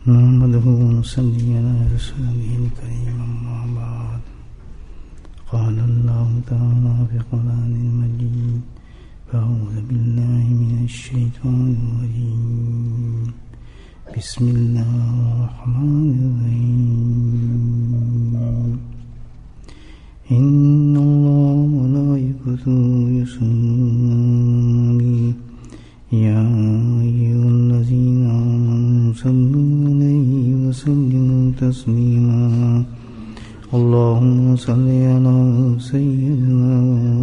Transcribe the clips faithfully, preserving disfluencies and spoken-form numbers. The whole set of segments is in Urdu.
نحمده ونصلي على رسوله الكريم أما بعد قال الله تعالى في القرآن المجيد أعوذ بالله من الشيطان الرجيم بسم الله الرحمن الرحيم إن الله وملائكته يصلون يا أيها الذين آمنوا صلوا عليه وسلموا تسليما اللهم صل على سيدنا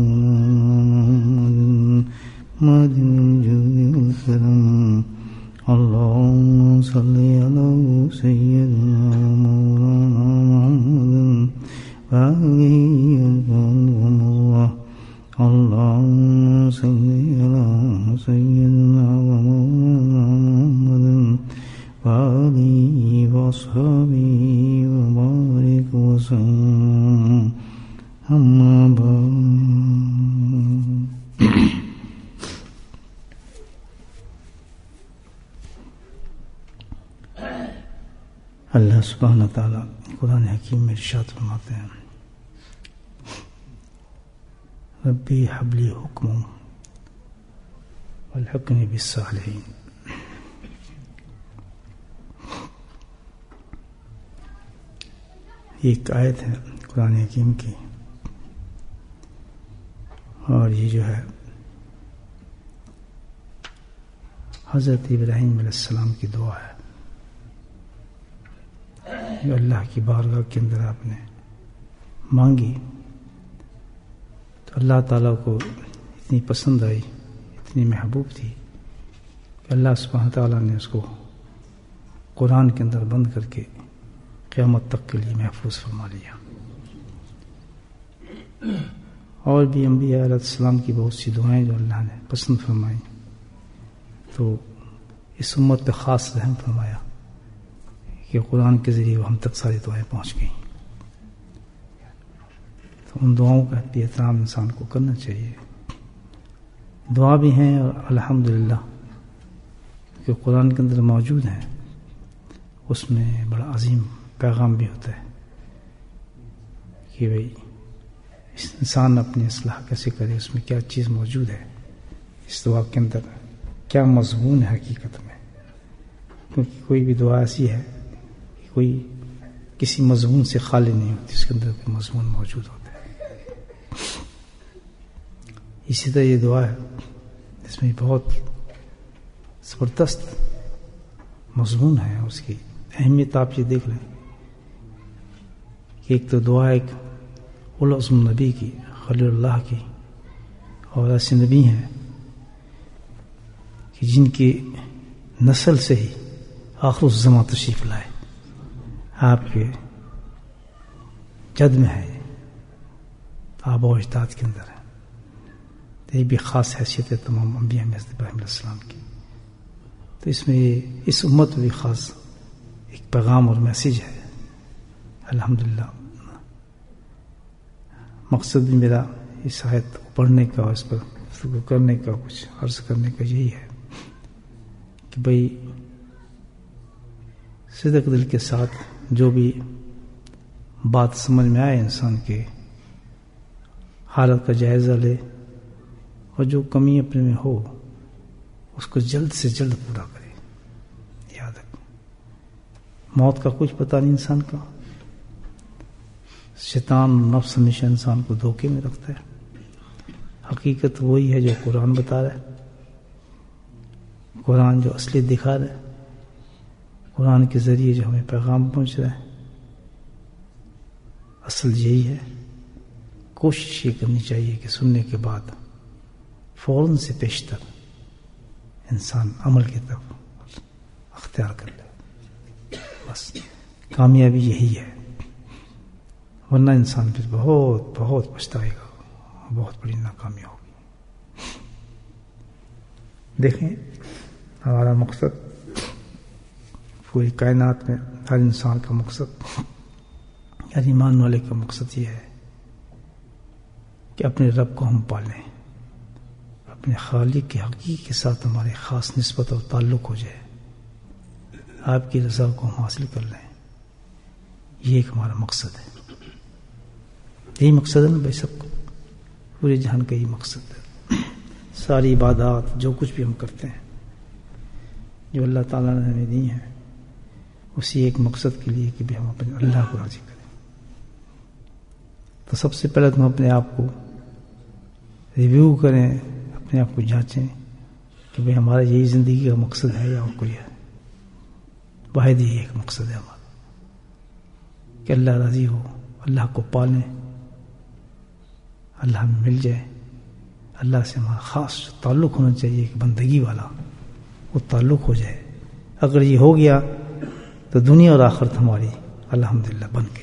محمد الجود والكرم اللهم صل على سيدنا مولانا محمد وآله وصحبه الله اللهم صل على سيدنا ومولانا محمد وآله وصحبه وبارك وسلم أما بعد اللہ سبحانہ تعالیٰ قرآن حکیم میں ارشاد فرماتے ہیں ربی حبلی حکم والحقنی بالصالحین. یہ ایک آیت ہے قرآن حکیم کی اور یہ جو ہے حضرت ابراہیم علیہ السلام کی دعا ہے جو اللہ کی بارگاہ کے اندر آپ نے مانگی تو اللہ تعالیٰ کو اتنی پسند آئی اتنی محبوب تھی کہ اللہ سبحانہ تعالیٰ نے اس کو قرآن کے اندر بند کر کے قیامت تک کے لیے محفوظ فرما لیا. اور بھی انبیاء علیہ السلام کی بہت سی دعائیں جو اللہ نے پسند فرمائیں تو اس امت پہ خاص رحم فرمایا کہ قرآن کے ذریعے وہ ہم تک ساری دعائیں پہنچ گئیں. تو ان دعاؤں کا بھی احترام انسان کو کرنا چاہیے. دعا بھی ہیں اور الحمدللہ کہ قرآن کے اندر موجود ہیں اس میں بڑا عظیم پیغام بھی ہوتا ہے کہ بھئی انسان اپنی اصلاح کیسے کرے، اس میں کیا چیز موجود ہے، اس دعا کے اندر کیا مضمون ہے حقیقت میں. کیونکہ کوئی بھی دعا ایسی ہے کوئی کسی مضمون سے خالی نہیں ہوتی، اس کے اندر کوئی مضمون موجود ہوتا ہے. اسی طرح یہ دعا ہے اس میں بہت زبردست مضمون ہے. اس کی اہمیت آپ یہ دیکھ لیں کہ ایک تو دعا ایک اولو عزم نبی کی، خلیل اللہ کی، اور ایسے نبی ہیں کہ جن کی نسل سے ہی آخر الزمان تشریف لائے، آپ کے جد میں ہے، آبا و اجداد کے اندر ہے. تو یہ بھی خاص حیثیت ہے تمام انبیاء میں حضرت ابراہیم علیہ السلام کی. تو اس میں اس امت میں بھی خاص ایک پیغام اور میسیج ہے. الحمدللہ مقصد بھی میرا اس آیت کو پڑھنے کا اور اس پر گفتگو کرنے کا کچھ عرض کرنے کا یہی ہے کہ بھئی صدق دل کے ساتھ جو بھی بات سمجھ میں آئے انسان کے حالت کا جائزہ لے اور جو کمی اپنے میں ہو اس کو جلد سے جلد پورا کرے. یاد رکھیں موت کا کچھ پتہ نہیں انسان کا. شیطان نفس ہمیشہ انسان کو دھوکے میں رکھتا ہے. حقیقت وہی ہے جو قرآن بتا رہا ہے، قرآن جو اصلی دکھا رہا ہے، قرآن کے ذریعے جو ہمیں پیغام پہنچ رہا ہے. اصل یہی ہے. کوشش یہ کرنی چاہیے کہ سننے کے بعد فوراً سے پیشتر انسان عمل کی طرف اختیار کر لے. بس کامیابی یہی ہے، ورنہ انسان پھر بہت بہت پچھتائے گا، بہت بڑی ناکامی ہوگی. دیکھیں ہمارا مقصد پوری کائنات میں ہر انسان کا مقصد، ہر ایمان والے کا مقصد یہ ہے کہ اپنے رب کو ہم پالیں، اپنے خالق کے حقیقت کے ساتھ ہمارے خاص نسبت اور تعلق ہو جائے. آپ کی رضا کو ہم حاصل کر لیں، یہ ایک ہمارا مقصد ہے. یہی مقصد ہے نا بھائی، سب کو پورے جہان کا یہی مقصد ہے. ساری عبادات جو کچھ بھی ہم کرتے ہیں جو اللہ تعالیٰ نے ہمیں دی ہیں، اسی ایک مقصد کے لیے کہ بھی ہم اپنے اللہ کو راضی کریں. تو سب سے پہلے تو ہم اپنے آپ کو ریویو کریں، اپنے آپ کو جانچیں کہ بھئی ہمارا یہی زندگی کا مقصد ہے یا اور کوئی ہے. واحد یہ ایک مقصد ہے ہمارا کہ اللہ راضی ہو، اللہ کو پالیں، اللہ ہمیں مل جائے. اللہ سے ہمارا خاص تعلق ہونا چاہیے کہ بندگی والا وہ تعلق ہو جائے. اگر یہ ہو گیا تو دنیا اور آخرت ہماری الحمدللہ بن گئی.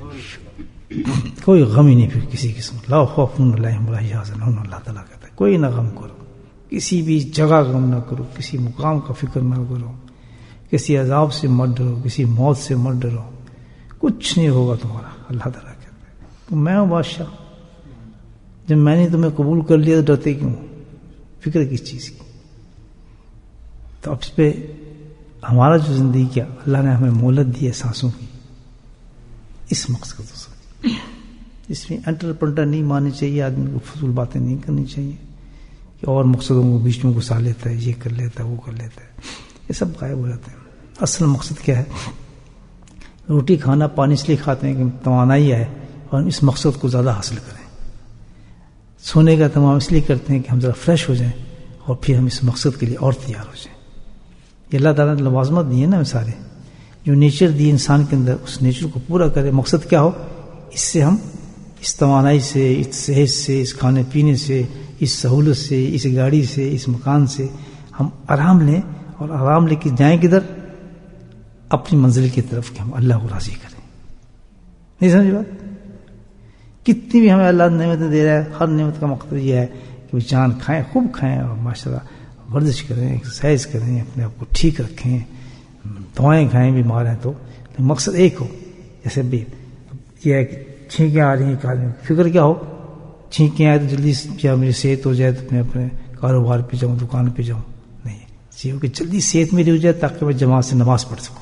کوئی غم ہی نہیں پھر کسی قسم. لا خوف علیہم ولا یحزنون، اللہ تعالیٰ کہتا ہے کوئی نہ غم کرو، کسی بھی جگہ غم نہ کرو، کسی مقام کا فکر نہ کرو، کسی عذاب سے مت ڈرو، کسی موت سے مت ڈرو، کچھ نہیں ہوگا تمہارا. اللہ تعالیٰ کہتا ہے تو میں ہوں بادشاہ، جب میں نے تمہیں قبول کر لیا تو ڈرتے کیوں؟ فکر کس چیز کی؟ تو اب اس پہ ہمارا جو زندگی کیا اللہ نے ہمیں مہلت دی ہے سانسوں کی، اس مقصد کو سمجھ. اس میں انٹر پنٹر نہیں ماننی چاہیے، آدمی کو فضول باتیں نہیں کرنی چاہیے کہ اور مقصدوں کو بیچ میں گھسا لیتا ہے، یہ کر لیتا ہے وہ کر لیتا ہے، یہ سب غائب ہو جاتے ہیں. اصل مقصد کیا ہے؟ روٹی کھانا پانی اس لیے کھاتے ہیں کہ توانائی ہے اور ہم اس مقصد کو زیادہ حاصل کریں. سونے کا تمام اس لیے کرتے ہیں کہ ہم ذرا فریش ہو جائیں اور پھر ہم اس مقصد کے لیے اور تیار ہو جائیں. یہ اللہ تعالیٰ نے لوازمات دی ہے نا ہمیں سارے، جو نیچر دی انسان کے اندر اس نیچر کو پورا کرے. مقصد کیا ہو؟ اس سے ہم اس توانائی سے، اس صحت سے، اس کھانے پینے سے، اس سہولت سے، اس گاڑی سے، اس مکان سے ہم آرام لیں، اور آرام لے کے جائیں کدھر؟ اپنی منزل کی طرف کہ ہم اللہ کو راضی کریں. نہیں سمجھ بات؟ کتنی بھی ہمیں اللہ نعمتیں دے رہا ہے، ہر نعمت کا مقصد یہ ہے کہ وہ جان کھائیں، خوب کھائیں، اور ماشاءاللہ ورزش کریں، ایکسرسائز کریں، اپنے آپ کو ٹھیک رکھیں، دوائیں کھائیں بیمار ہیں تو. مقصد ایک ہو. جیسے بھی یہ ہے کہ چھینکیں آ رہی ہیں، ایک آدمی فکر کیا ہو؟ چھینکیں آئے تو جلدی کیا میری صحت ہو جائے تو میں اپنے کاروبار پہ جاؤں، دکان پہ جاؤں. نہیں، چاہیے کہ جلدی صحت میری ہو جائے تاکہ میں جماعت سے نماز پڑھ سکوں.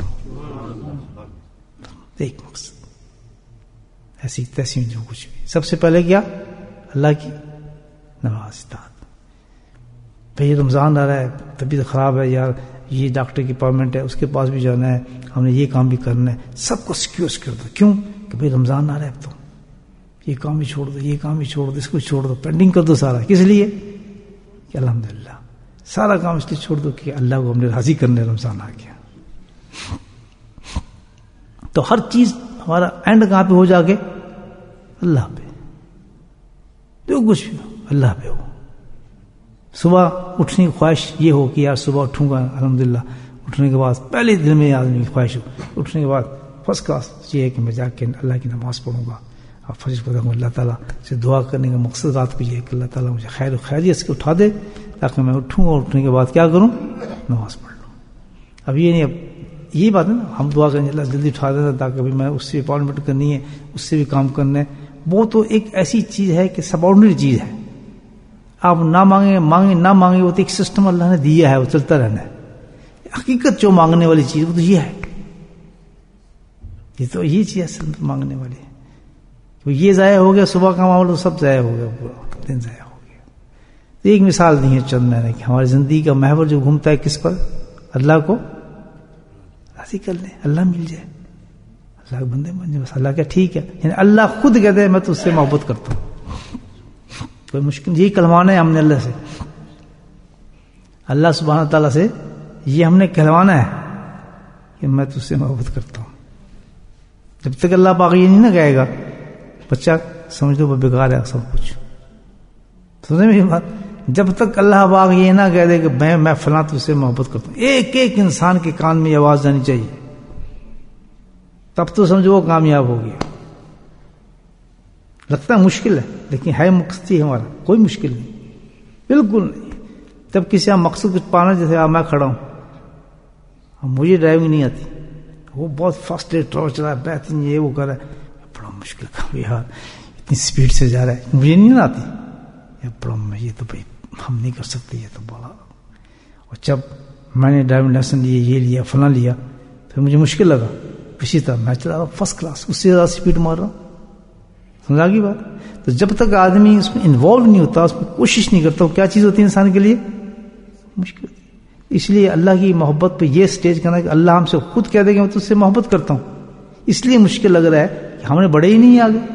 ایک مقصد ایسی تیسی جو کچھ بھی سب سے پہلے کیا؟ اللہ کی نماز اطاعت. بھئی رمضان آ رہا ہے، طبیعت خراب ہے یار، یہ ڈاکٹر کی اپائنٹمنٹ ہے، اس کے پاس بھی جانا ہے، ہم نے یہ کام بھی کرنا ہے، سب کو سکیوز کر دو. کیوں؟ کہ بھئی رمضان آ رہا ہے، اب تو یہ کام بھی چھوڑ دو، یہ کام بھی چھوڑ دو، اس کو چھوڑ دو، پینڈنگ کر دو سارا. کس لیے؟ کہ الحمدللہ سارا کام اس لیے چھوڑ دو کہ اللہ کو ہم نے راضی کرنے رمضان آ گیا. تو ہر چیز ہمارا اینڈ کہاں پہ ہو جا کے؟ اللہ پہ. جو کچھ بھی ہو اللہ پہ ہو. صبح اٹھنے کی خواہش یہ ہو کہ یار صبح اٹھوں گا، الحمدللہ اٹھنے کے بعد پہلے دل میں آدمی کی خواہش ہو، اٹھنے کے بعد فرسٹ کلاس یہ ہے کہ میں جا کے اللہ کی نماز پڑھوں گا اور فجر پڑھوں گا. اللہ تعالیٰ سے دعا کرنے کا مقصد رات کو یہ ہے کہ اللہ تعالیٰ مجھے خیر و خیریت سے اٹھا دے تاکہ میں اٹھوں اور اٹھنے کے بعد کیا کروں؟ نماز پڑھ لوں. اب یہ نہیں، اب یہی بات ہے نا، ہم دعا کریں اللہ جلدی اٹھا دینا تاکہ بھی میں اس سے اپائنٹمنٹ کرنی ہے، اس سے بھی کام کرنا ہے. وہ تو ایک ایسی چیز ہے کہ سب آرڈنری چیز ہے. آپ نہ مانگیں مانگیں نہ مانگیں، وہ تو ایک سسٹم اللہ نے دیا ہے، وہ چلتا رہنا ہے. حقیقت جو مانگنے والی چیز وہ تو یہ ہے، یہ تو یہ چیز اصل مانگنے والی ہے. یہ ضائع ہو گیا صبح کا معاملہ، سب ضائع ہو گیا، پورا دن ضائع ہو گیا. تو ایک مثال دی ہے چند میں نے کہ ہماری زندگی کا محور جو گھومتا ہے کس پر؟ اللہ کو راضی کر لیں، اللہ مل جائے، اللہ کے بندے بن جائے بس. اللہ کیا ٹھیک ہے، یعنی اللہ خود کہتے ہیں میں تو اس سے محبت کرتا ہوں. کوئی مشکل یہی کہلوانا ہے ہم نے اللہ سے، اللہ سبحانہ تعالیٰ سے یہ ہم نے کہلوانا ہے کہ میں تجھ سے محبت کرتا ہوں. جب تک اللہ پاک یہ نہیں نہ کہے گا، بچہ سمجھ لو وہ بیکار ہے سب کچھ. سمجھے میری بات؟ جب تک اللہ پاک یہ نہ کہہ دے کہ میں میں فلاں تجھ سے محبت کرتا ہوں، ایک ایک انسان کے کان میں یہ آواز جانی چاہیے، تب تو سمجھو وہ کامیاب ہو گیا. لگتا ہے مشکل ہے لیکن ہے مقصد ہی ہمارا، کوئی مشکل نہیں، بالکل نہیں. جب کسی آپ مقصد کچھ پانا، جیسے آپ میں کھڑا ہوں، مجھے ڈرائیونگ نہیں آتی، وہ بہت فاسٹ ریٹ ٹرور چلا ہے، بہترین یہ وہ کر رہا ہے، بڑا مشکل کام یار، اتنی سپیڈ سے جا رہا ہے، مجھے نہیں آتی، یہ بڑا یہ تو بھائی ہم نہیں کر سکتے، یہ تو بڑا. اور جب میں نے ڈرائیونگ لائسنس لیا، یہ لیا فلاں لیا، پھر مجھے مشکل لگا، اسی طرح میں چلا رہا ہوں فرسٹ کلاس، اس سے زیادہ اسپیڈ مار رہا ہوں. سمجھا گی بات؟ تو جب تک آدمی اس میں انوالو نہیں ہوتا، اس میں کوشش نہیں کرتا، کیا چیز ہوتی ہے انسان کے لیے؟ مشکل. اس لیے اللہ کی محبت پہ یہ سٹیج کرنا کہ اللہ ہم سے خود کہہ دے کہ میں تجھ سے محبت کرتا ہوں. اس لیے مشکل لگ رہا ہے کہ ہمارے بڑے ہی نہیں آگے.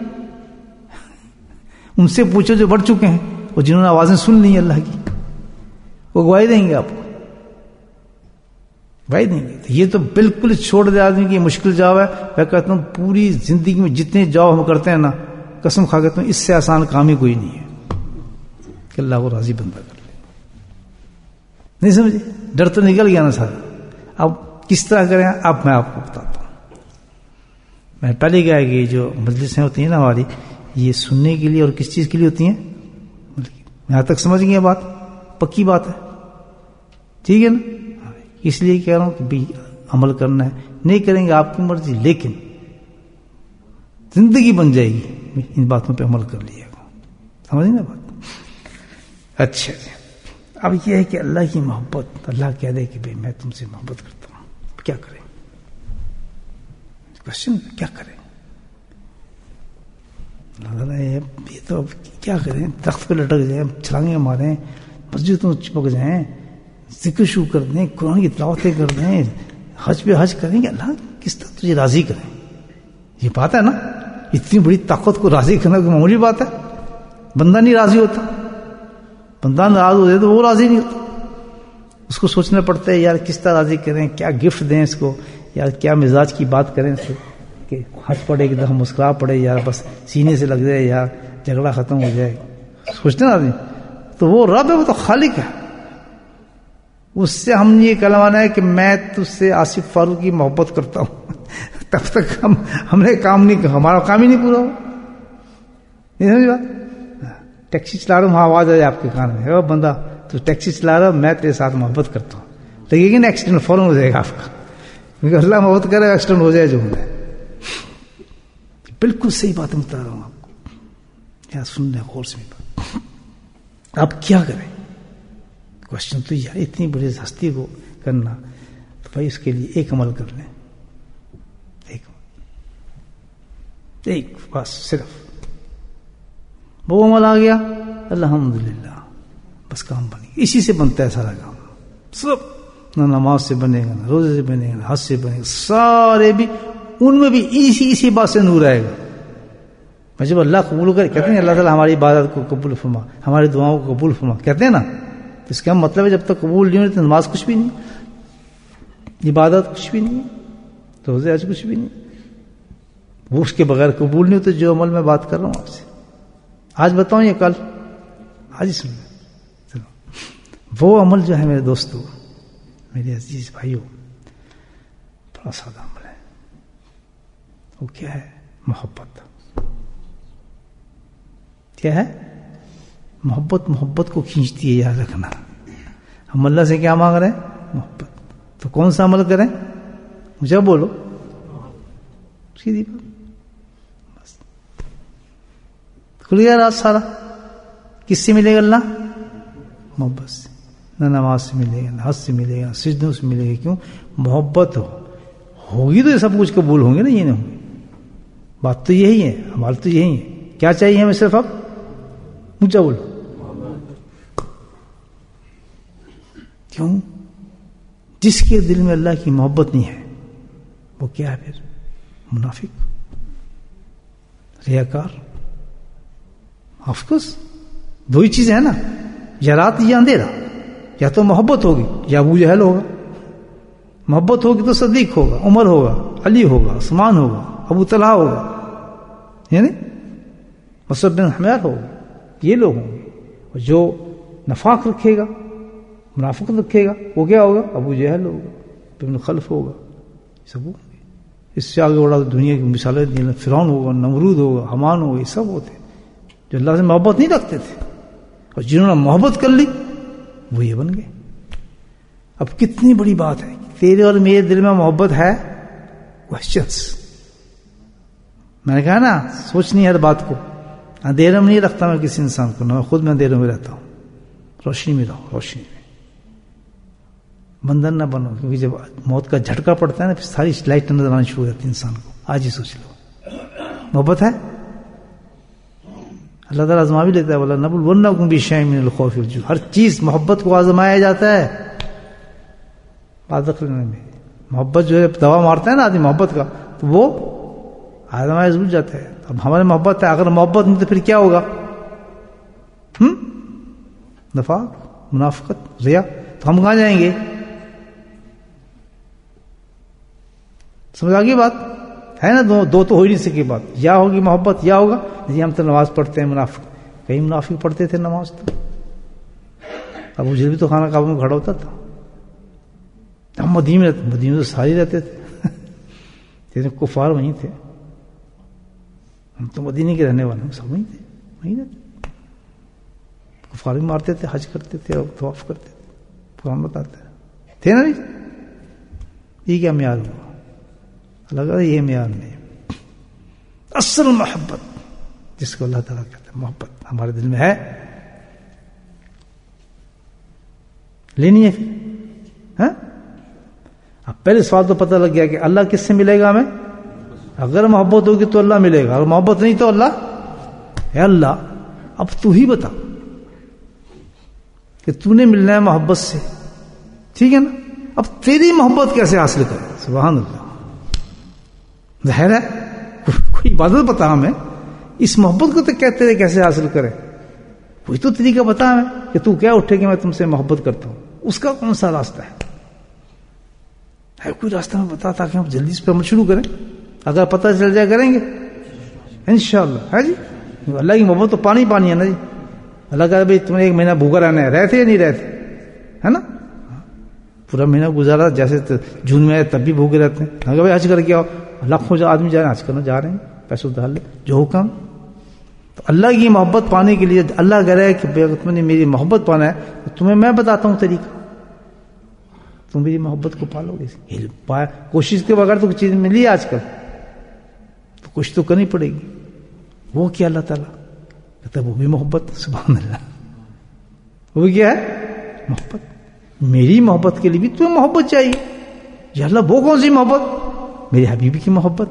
ان سے پوچھو جو بڑھ چکے ہیں اور جنہوں نے آوازیں سن لی ہیں اللہ کی، وہ گواہی دیں گے آپ کو، گواہی دیں گے. تو یہ تو بالکل چھوڑ دے آدمی کی مشکل جواب ہے. میں کہتا ہوں پوری زندگی میں جتنے جواب ہم کرتے ہیں نا، قسم کھا کہتا ہوں اس سے آسان کام ہی کوئی نہیں ہے کہ اللہ کو راضی بندہ کر لے. نہیں سمجھے؟ ڈر تو نکل گیا نا سارا. اب کس طرح کریں اب میں آپ کو بتاتا ہوں. میں پہلے کہا کہ جو مجلسیں ہوتی ہیں نا ہماری، یہ سننے کے لیے اور کس چیز کے لیے ہوتی ہیں؟ یہاں تک سمجھ گئے بات؟ پکی بات ہے، ٹھیک ہے نا؟ اس لیے کہہ رہا ہوں کہ بھی عمل کرنا ہے. نہیں کریں گے آپ کی مرضی، لیکن زندگی بن جائے گی ان باتوں پہ عمل کر لیے گا. سمجھ نا بات؟ اچھا جی. اب یہ ہے کہ اللہ کی محبت، اللہ کہہ دے کہ بھائی میں تم سے محبت کرتا ہوں، کیا کریں؟ کوشچن کیا کریں؟ یہ تو کیا کریں؟ درخت پہ لٹک جائیں، چھلانگیں ماریں، مسجدوں میں چپک جائیں، ذکر شروع کر دیں، قرآن کی تلاوتیں کر دیں، حج پہ حج کریں کہ اللہ کس طرح تجھے راضی کریں. یہ بات ہے نا، اتنی بڑی طاقت کو راضی کرنا کوئی معمولی بات ہے؟ بندہ نہیں راضی ہوتا، بندہ ناراض ہو جائے تو وہ راضی نہیں ہوتا. اس کو سوچنا پڑتا ہے یار کس طرح راضی کریں، کیا گفٹ دیں اس کو، یار کیا مزاج کی بات کریں اس سے کہ ہنس پڑے ایک دم مسکرا پڑے، یار بس سینے سے لگ جائے، یار جھگڑا ختم ہو جائے. سوچتے نا آدمی. تو وہ رب ہے، وہ تو خالق ہے. اس سے ہم نے یہ کہلوانا ہے کہ میں تجھ سے آصف فاروق کی محبت کرتا ہوں. تب تک ہم ہم نے کام نہیں، ہمارا کام ہی نہیں پورا ہو. نہیں سمجھ بات؟ ٹیکسی چلا رہا ہوں، وہاں آواز آ جائے آپ کے کان میں، او بندہ تو ٹیکسی چلا رہا میں تیرے ساتھ محبت کرتا ہوں، لگے گی نا ایکسیڈنٹ فوراً ہو جائے گا آپ کا، کیونکہ اللہ محبت کرے ایکسیڈنٹ ہو جائے جو ہونا ہے. بالکل صحیح بات بتا رہا ہوں آپ کو، یار سن رہے غور سے بات. آپ کیا کریں؟ کوشچن تو یار اتنی بڑی ہستی کو کرنا، تو بھائی اس کے لیے ایک عمل کر لیں. ایک ایک بس صرف وہ عمل آ گیا، الحمدللہ بس کام بنے گا. اسی سے بنتا ہے سارا کام. سب نہ نماز سے بنے گا، نہ روزے سے بنے گا، نہ حج سے بنے گا، سارے بھی ان میں بھی اسی اسی بات سے نور آئے گا. میں جب اللہ قبول کرے، کہتے ہیں اللہ تعالیٰ ہماری عبادت کو قبول فرما، ہماری دعاؤں کو قبول فرما، کہتے ہیں نا. اس کا مطلب ہے جب تک قبول نہیں ہوتی نماز کچھ بھی نہیں، عبادت کچھ بھی نہیں، روزے حج کچھ بھی نہیں. وہ اس کے بغیر قبول نہیں ہوتے جو عمل میں بات کر رہا ہوں آپ سے. آج بتاؤں یا کل؟ آج ہی سنیں. وہ عمل جو ہے میرے دوستو، میرے عزیز بھائیو، بڑا سادہ عمل ہے. وہ کیا ہے؟ محبت. کیا ہے؟ محبت. محبت کو کھینچتی ہے، یاد رکھنا. ہم اللہ سے کیا مانگ رہے ہیں؟ محبت. تو کون سا عمل کریں؟ مجھے بولو سیدھی بات. بس کھل گیا راز سارا. کس سے ملے گا اللہ؟ محبت سے. نہ نماز سے ملے گا، نہ حج سے ملے گا، نہ سجدوں سے ملے گا. کیوں؟ محبت ہو ہوگی تو یہ سب کچھ قبول ہوں گے نا. یہ نہیں ہوں گے. بات تو یہی ہے، ہمارا تو یہی ہے. کیا چاہیے ہمیں؟ صرف اب مجھے بولو. کیوں؟ جس کے دل میں اللہ کی محبت نہیں ہے وہ کیا ہے پھر؟ منافق، ریاکار. آف کورس دو ہی چیزیں ہیں نا، یا رات یا اندھیرا. یا تو محبت ہوگی یا ابو جہل ہوگا. محبت ہوگی تو صدیق ہوگا، عمر ہوگا، علی ہوگا، عثمان ہوگا، ابو طلحہ ہوگا، یعنی مصعب بن حمیر ہوگا. یہ لوگ ہوں گے. اور جو نفاق رکھے گا، منافقت رکھے گا، وہ کیا ہوگا؟ ابو جہل ہوگا، ابن خلف ہوگا. سب ہوں گے. اس سے آگے بڑا دنیا کی مثالیں دی، فرعون ہوگا، نمرود ہوگا، حمان ہوگا. یہ سب ہوتے جو اللہ سے محبت نہیں رکھتے تھے، اور جنہوں نے محبت کر لی وہ یہ بن گئے. اب کتنی بڑی بات ہے، تیرے اور میرے دل میں محبت ہے. کوشچنس میں نے کہا نا، سوچنی ہر بات کو. اندھیرے میں نہیں رکھتا میں کسی انسان کو، نہ میں خود میں اندھیرے میں رہتا ہوں. روشنی میں رہو، روشنی میں. بندر نہ بنو، کیونکہ جب موت کا جھٹکا پڑتا ہے نا پھر ساری لائٹ نظر آنا شروع ہو جاتی ہے انسان کو. آج ہی سوچ لو محبت ہے. اللہ تعالیٰ آزما بھی لیتا ہے، بولا نبلونکم بشیء من الخوف والجوع. ہر چیز محبت کو آزمایا جاتا ہے. بات میں محبت جو ہے دوا مارتا ہے نا آدمی محبت کا، تو وہ آزمایا ضرور جاتا ہے. اب ہمارے محبت ہے، اگر محبت نہیں تو پھر کیا ہوگا؟ ہم نفاق، منافقت، ریا. تو ہم کہاں جائیں گے؟ سمجھ آگے بات ہے نا؟ دو دو تو ہو ہی نہیں سکی بات، یا ہوگی محبت یا ہوگا جی ہم تو نماز پڑھتے ہیں. منافق کئی منافق پڑھتے تھے نماز، تو ابو جہل بھی تو خانہ کعبہ میں کھڑا ہوتا تھا. ہم مدینے میں رہتے، مدینے تو سارے رہتے تھے، کفار وہیں تھے. ہم تو مدینے کے رہنے والے ہیں، سب وہیں تھے، وہیں رہتے. کفار بھی مارتے تھے، حج کرتے تھے اور طواف کرتے تھے. قرآن بتاتے تھے نا. نہیں یہ کیا معیار ہوا؟ لگا یہ معیار نہیں. اصل محبت جس کو اللہ تعالیٰ کہتے ہیں محبت ہمارے دل میں ہے، لینی ہے. پھر ہاں اب پہلے سوال تو پتہ لگ گیا کہ اللہ کس سے ملے گا ہمیں. اگر محبت ہوگی تو اللہ ملے گا، اور محبت نہیں تو اللہ ہے. اللہ اب تو ہی بتا کہ تو نے ملنا ہے محبت سے، ٹھیک ہے نا. اب تیری محبت کیسے حاصل کرے؟ سبحان اللہ. ظاہر ہے کوئی عبادت بتا ہمیں، اس محبت کو تو کہتے رہے کیسے حاصل کرے. کوئی تو طریقہ بتا ہمیں کہ تو کیا اٹھے کہ میں تم سے محبت کرتا ہوں. اس کا کون سا راستہ ہے؟ ہے کوئی راستہ ہمیں بتا تاکہ ہم جلدی اس پہ عمل شروع کریں. اگر پتہ چل جائے کریں گے انشاءاللہ. ہے جی اللہ کی محبت تو پانی پانی ہے نا جی. اللہ کہا بھائی تم نے ایک مہینہ بھوکا رہنا ہے، رہتے یا نہیں رہتے؟ ہے نا. پورا مہینہ گزارا، جیسے جون میں آئے تب بھی بھوکے رہتے ہیں. کہا بھائی حج کر کے آؤ. لاکھوں آدمی جا رہے ہیں حج کرنا، جا رہے ہیں پیسوں ڈال لے جو حکم. تو اللہ کی محبت پانے کے لیے اللہ کہہ رہا ہے کہ اگر تم نے میری محبت پانا ہے تو تمہیں میں بتاتا ہوں طریقہ. تم میری محبت کو پالو گے. کوشش کے بغیر تو کچھ چیز ملی ہے آج کل، تو کچھ تو کرنی پڑے گی. وہ کیا اللہ تعالیٰ کہتا ہے وہ بھی محبت. سبحان اللہ. وہ کیا ہے؟ محبت. میری محبت کے لیے بھی تمہیں محبت چاہیے. یا اللہ وہ کون سی محبت؟ میرے حبیبی کی محبت،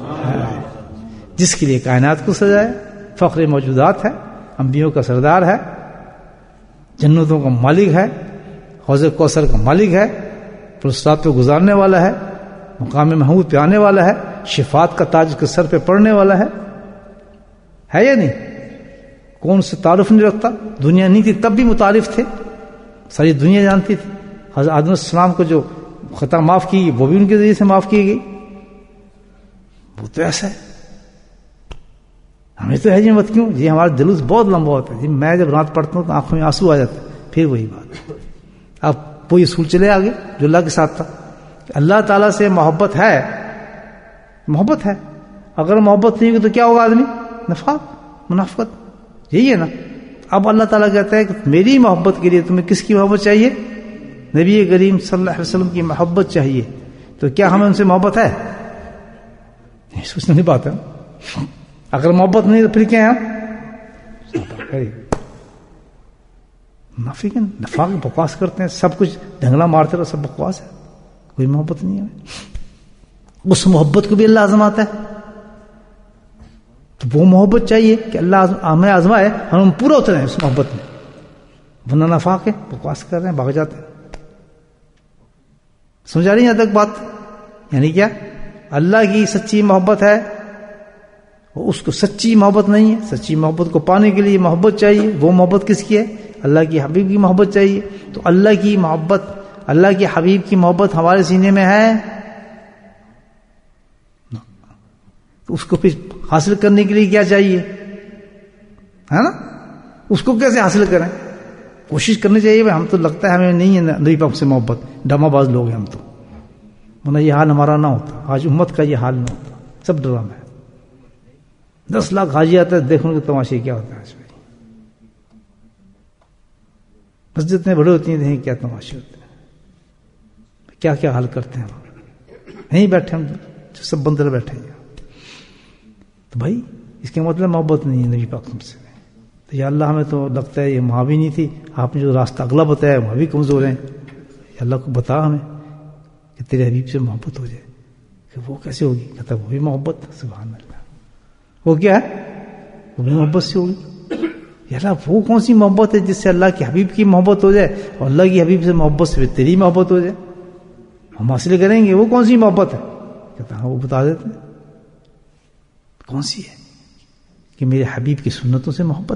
جس کے لیے کائنات کو سجایا، فخر موجودات ہے، انبیوں کا سردار ہے، جنتوں کا مالک ہے، حوض کوثر کا مالک ہے، پرستات پہ گزارنے والا ہے، مقام محمود پہ آنے والا ہے، شفاعت کا تاج کے سر پہ پڑنے والا ہے. ہے یا نہیں؟ کون سے تعارف نہیں رکھتا؟ دنیا نہیں تھی تب بھی متعارف تھے، ساری دنیا جانتی تھی. حضرت آدم السلام کو جو خطا معاف کی وہ بھی ان کے ذریعے سے معاف کی گئی. وہ تو ایسا ہے. ہمیں تو ہے جی مت کیوں جی، ہمارا جلوس بہت لمبا ہوتا ہے جی. میں جب رات پڑھتا ہوں تو آنکھوں میں آنسو آ جاتے ہیں. پھر وہی بات، اب وہی اصول چلے آگے جو اللہ کے ساتھ تھا کہ اللہ تعالیٰ سے محبت ہے. محبت ہے، اگر محبت نہیں ہوگی تو کیا ہوگا آدمی؟ نفاق، منافقت. یہی ہے نا. اب اللہ تعالیٰ کہتا ہے کہ میری محبت کے لیے تمہیں کس کی محبت چاہیے؟ نبی کریم صلی اللہ علیہ وسلم کی محبت چاہیے. تو کیا ہمیں ان سے محبت ہے؟ نہیں سوچنے کی بات ہے. اگر محبت نہیں تو پھر کیا ہے؟ نافق ہے، نفاق بکواس کرتے ہیں، سب کچھ ڈھنگلا مارتے رہو، سب بکواس ہے. کوئی محبت نہیں ہے. اس محبت کو بھی اللہ آزماتا ہے. تو وہ محبت چاہیے کہ اللہ ہمیں آزمائے، ہم پورا اترے ہیں اس محبت میں. ورنہ نفاق ہے، بکواس کر رہے ہیں، بھاگ جاتے ہیں. سمجھا رہی ہیں تک بات؟ یعنی کیا؟ اللہ کی سچی محبت ہے، اس کو سچی محبت نہیں ہے. سچی محبت کو پانے کے لیے محبت چاہیے. وہ محبت کس کی ہے؟ اللہ کی حبیب کی محبت چاہیے. تو اللہ کی محبت، اللہ کی حبیب کی محبت ہمارے سینے میں ہے. تو اس کو پھر حاصل کرنے کے لیے کیا چاہیے؟ ہے نا. اس کو کیسے حاصل کریں؟ کوشش کرنی چاہیے. ہم تو لگتا ہے ہمیں نہیں ہے نبی پاک سے محبت، ڈرامہ باز لوگ ہیں ہم تو. ورنہ یہ حال ہمارا نہ ہوتا، آج امت کا یہ حال نہ ہوتا. سب ڈرامہ ہے. دس لاکھ حاجی آتا ہے، دیکھنے کے تماشے کیا ہوتا ہے آج بھائی. مسجد میں بڑے ہوتی ہیں، کیا تماشے ہوتے ہیں، کیا کیا حال کرتے ہیں. نہیں بیٹھے ہم جو سب بندر بیٹھے ہیں. تو بھائی اس کے مطلب محبت نہیں ہے نبی پاک سے. تو یا اللہ ہمیں تو لگتا ہے یہ وہاں بھی نہیں تھی، آپ نے جو راستہ اگلا بتایا وہاں بھی کمزور ہیں. کہ اللہ کو بتا ہمیں کہ تیرے حبیب سے محبت ہو جائے. کہ وہ کیسے ہوگی؟ کہتا وہ بھی محبت. سبحان اللہ. وہ کیا ہے؟ وہ بھی محبت سے ہوگی. اللہ وہ کون سی محبت ہے جس سے اللہ کے حبیب کی محبت ہو جائے اور اللہ کی حبیب سے محبت سے تیری محبت ہو جائے؟ ہم حاصل کریں گے وہ کون سی محبت ہے؟ کہتا ہاں وہ بتا دیتے ہیں. کون سی ہے؟ کہ میرے حبیب کی سنتوں سے محبت.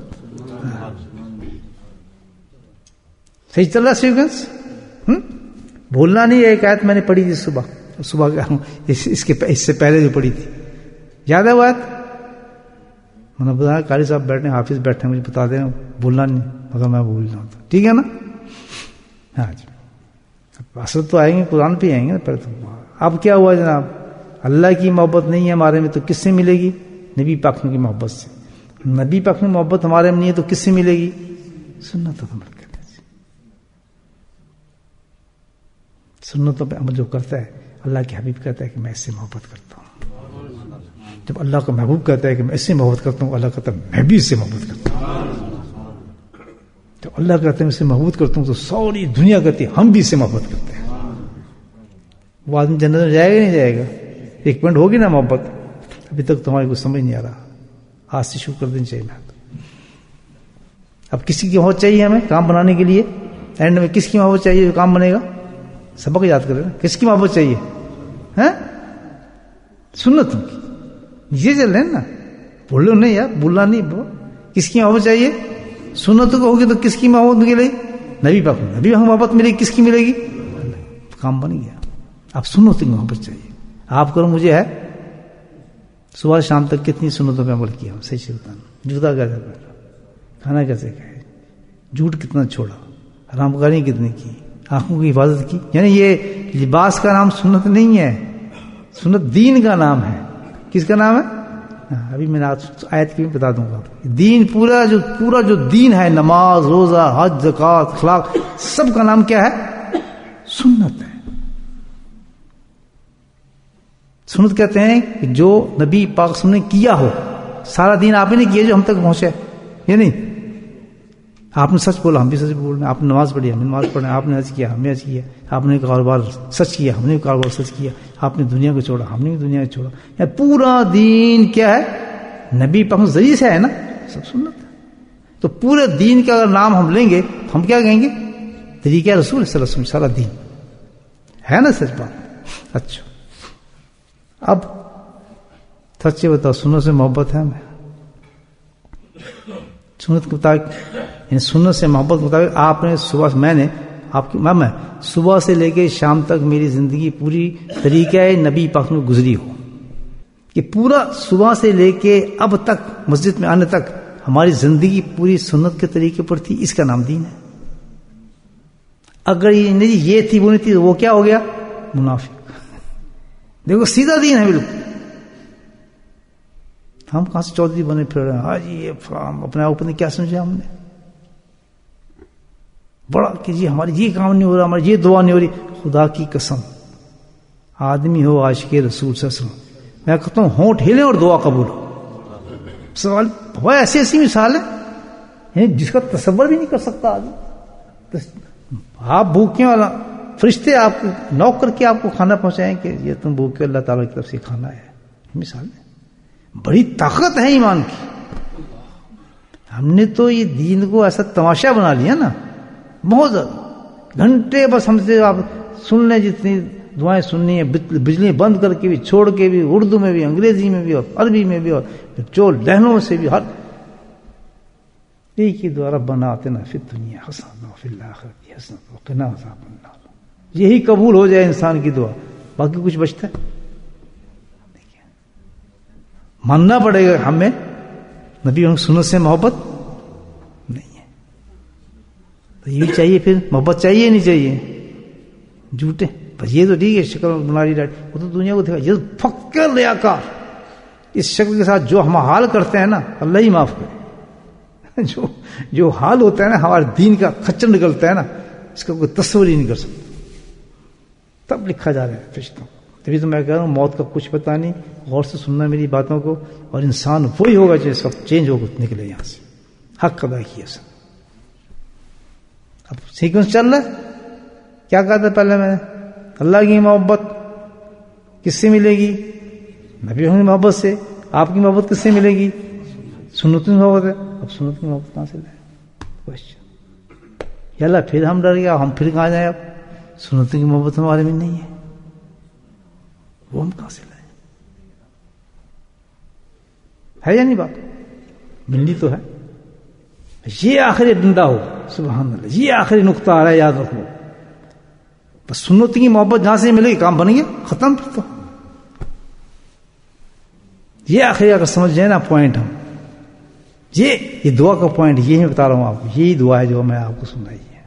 صحیح چل رہا سیکوینس؟ بھولنا نہیں. ایک آیت میں نے پڑھی تھی صبح صبح اس کے اس سے پہلے جو پڑھی تھی یاد ہے وہ آیت؟ میں نے بتایا قاری صاحب بیٹھے حافظ بیٹھے مجھے بتا دیں. بھولنا نہیں مگر میں بھول جاؤں تو ٹھیک ہے نا. ہاں جی اصل تو آئیں گے قرآن پہ آئیں گے نا پہلے تو. اب کیا ہوا جناب؟ اللہ کی محبت نہیں ہے ہمارے میں تو کس سے ملے گی؟ نبی پاک کی محبت سے. نبی پاک کی محبت ہمارے میں نہیں ہے تو کس سے ملے گی؟ سنتوں پر عمل کرنے سے. سنتوں پہ عمل جو کرتا ہے اللہ کے حبیب کہتا ہے کہ میں اس سے محبت کرتا ہوں. جب اللہ کا محبوب کہتا ہے کہ میں اس سے محبت کرتا ہوں اللہ کہتا ہے میں بھی اس سے محبت کرتا ہوں. جب اللہ کہتا ہے میں اس سے محبت کرتا ہوں تو ساری دنیا کہتی ہے ہم بھی اس سے محبت کرتے ہیں. وہ آدمی جنت میں جائے گا نہیں جائے گا؟ ایک پوائنٹ ہوگی نا محبت. ابھی تک تمہارے کو سمجھ نہیں آ رہا. آج سے شروع کر دینی چاہیے. اب کسی کی محبت چاہیے ہمیں کام بنانے کے لیے. اینڈ میں کس کی محبت چاہیے جو کام بنے گا؟ سبق یاد کرے نا. کس کی محبت چاہیے؟ ہاں سنتوں کی. یہ چل رہے ہیں نا. بولو نہیں یار بولنا نہیں. بول کس کی محبت چاہیے؟ سنتوں کو ہوگی تو کس کی محبت ملے گی؟ نبی پاک. نبی پاک محبت ملے گی. کس کی ملے گی؟ کام بن گیا. اب سنتوں کی محبت چاہیے. آپ کرو مجھے ہے صبح شام تک کتنی سنتوں پہ عمل کیا صحیح سے بتانا. جوتا کیسے پہنا, کھانا کیسے کھائے, جھوٹ کتنا چھوڑا, حرام کاری کتنی کی, آنکھوں کی حفاظت کی. یعنی یہ لباس کا نام سنت نہیں ہے, سنت دین کا نام ہے. کس کا نام ہے؟ ابھی میں آیت کی بتا دوں گا. دین پورا جو پورا جو دین ہے, نماز روزہ حج زکات اخلاق, سب کا نام کیا ہے؟ سنت ہے. سنت کہتے ہیں کہ جو نبی پاک نے کیا ہو. سارا دین آپ ہی نے کیا جو ہم تک پہنچا ہے, یہ نہیں. آپ نے سچ بولا ہم بھی سچ بول رہے ہیں, آپ نے نماز پڑھی ہم نے نماز پڑھ رہے ہیں, آپ نے حج کیا ہم نے حج کیا, آپ نے کاروبار سچ کیا ہم نے کاروبار سچ کیا, آپ نے دنیا کو چھوڑا ہم نے بھی دنیا کو چھوڑا. یا پورا دین کیا ہے؟ نبی پاک کے ذریعے سے ہے نا, سب سنت ہے. تو پورے دین کا اگر نام ہم لیں گے تو ہم کیا کہیں گے؟ طریقہ رسول صلی اللہ علیہ وسلم سارا دین ہے نا. سچ بات. اچھا اب سچے بتاؤ سنت سے محبت ہے ہمیں؟ سنت کے مطابق یعنی سنت سے محبت کے مطابق آپ نے صبح میں نے آپ کی میں صبح سے لے کے شام تک میری زندگی پوری طریقہ نبی پاک میں گزری ہو, کہ پورا صبح سے لے کے اب تک مسجد میں آنے تک ہماری زندگی پوری سنت کے طریقے پر تھی, اس کا نام دین ہے. اگر یہ نہیں یہ تھی وہ نہیں تھی وہ کیا ہو گیا؟ منافق. دیکھو سیدھا دین ہے بالکل. ہم کہاں سے چودھری بنے پھر رہے ہیں؟ ہاں جی یہ اپنے آپ نے کیا سمجھا ہم نے بڑا کہ جی ہماری یہ کام نہیں ہو رہا, ہماری یہ دعا نہیں ہو رہی. خدا کی قسم آدمی ہو عاشق رسول صلی اللہ علیہ وسلم, میں کہتا ہوں ہونٹ ہلے اور دعا قبول ہو. سوال وہ ایسی ایسی مثال ہے جس کا تصور بھی نہیں کر سکتا آدمی. آپ بھوکے والا فرشتے آپ کو نوک کر کے آپ کو کھانا پہنچائیں کہ یہ تم بھوکے اللہ تعالیٰ کی طرف سے کھانا ہے. مثال ہے, بڑی طاقت ہے ایمان کی. ہم نے تو یہ دین کو ایسا تماشا بنا لیا نا, بہت زیادہ گھنٹے بس ہم سے آپ سن لیں جتنی دعائیں سننی ہیں, بجلی بند کر کے بھی چھوڑ کے بھی, اردو میں بھی انگریزی میں بھی اور عربی میں بھی اور جو لہنوں سے بھی, ہر ایک ہی دعا ربنا آتنا فی الدنیا حسنۃ وفی الآخرۃ حسنۃ وقنا عذاب النار. یہی قبول ہو جائے انسان کی دعا, باقی کچھ بچتا ہے؟ ماننا پڑے گا ہمیں نبی سنت سے محبت نہیں ہے. تو یہ چاہیے, پھر محبت چاہیے نہیں چاہیے؟ جھوٹے بس یہ تو ٹھیک ہے شکل بناری ڈاٹ, وہ تو دنیا کو دکھا. یہ فقر لیاقار, اس شکل کے ساتھ جو ہم حال کرتے ہیں نا اللہ ہی معاف کرے. جو جو حال ہوتا ہے نا ہمارے دین کا خچر نکلتا ہے نا, اس کا کوئی تصور ہی نہیں کر سکتا. تب لکھا جا رہا ہے فرشتوں. تبھی تو میں کہہ رہا ہوں موت کا کچھ پتا نہیں, غور سے سننا میری باتوں کو, اور انسان وہی ہوگا جو اس وقت چینج ہوگا نکلے یہاں سے. حق ادا کیا سر. اب سیکوینس چل رہا ہے, کیا کہا تھا پہلے میں نے؟ اللہ کی محبت کس سے ملے گی؟ نبیوں کی محبت سے. آپ کی محبت کس سے ملے گی؟ سنت کی محبت ہے. اب سنت کی محبت کہاں سے لائیں؟ کوشچن. یا اللہ پھر ہم ڈر گیا, ہم پھر کہاں جائیں؟ اب سنت کی محبت ہمارے میں نہیں ہے, وہ ہم کہاں سے لائیں؟ ہے یا نہیں بات؟ ملنی تو ہے. یہ آخری ڈنڈا ہو, سبحان اللہ, یہ آخری نقطہ آ رہا ہے, یاد رکھو. بس سنت کی محبت جہاں سے ملے گی کام بن گیا, ختم. تو یہ آخری اگر سمجھ جائے نا پوائنٹ, ہم یہ یہ دعا کا پوائنٹ یہ میں بتا رہا ہوں آپ کو, یہی دعا ہے جو میں آپ کو سنائی ہے.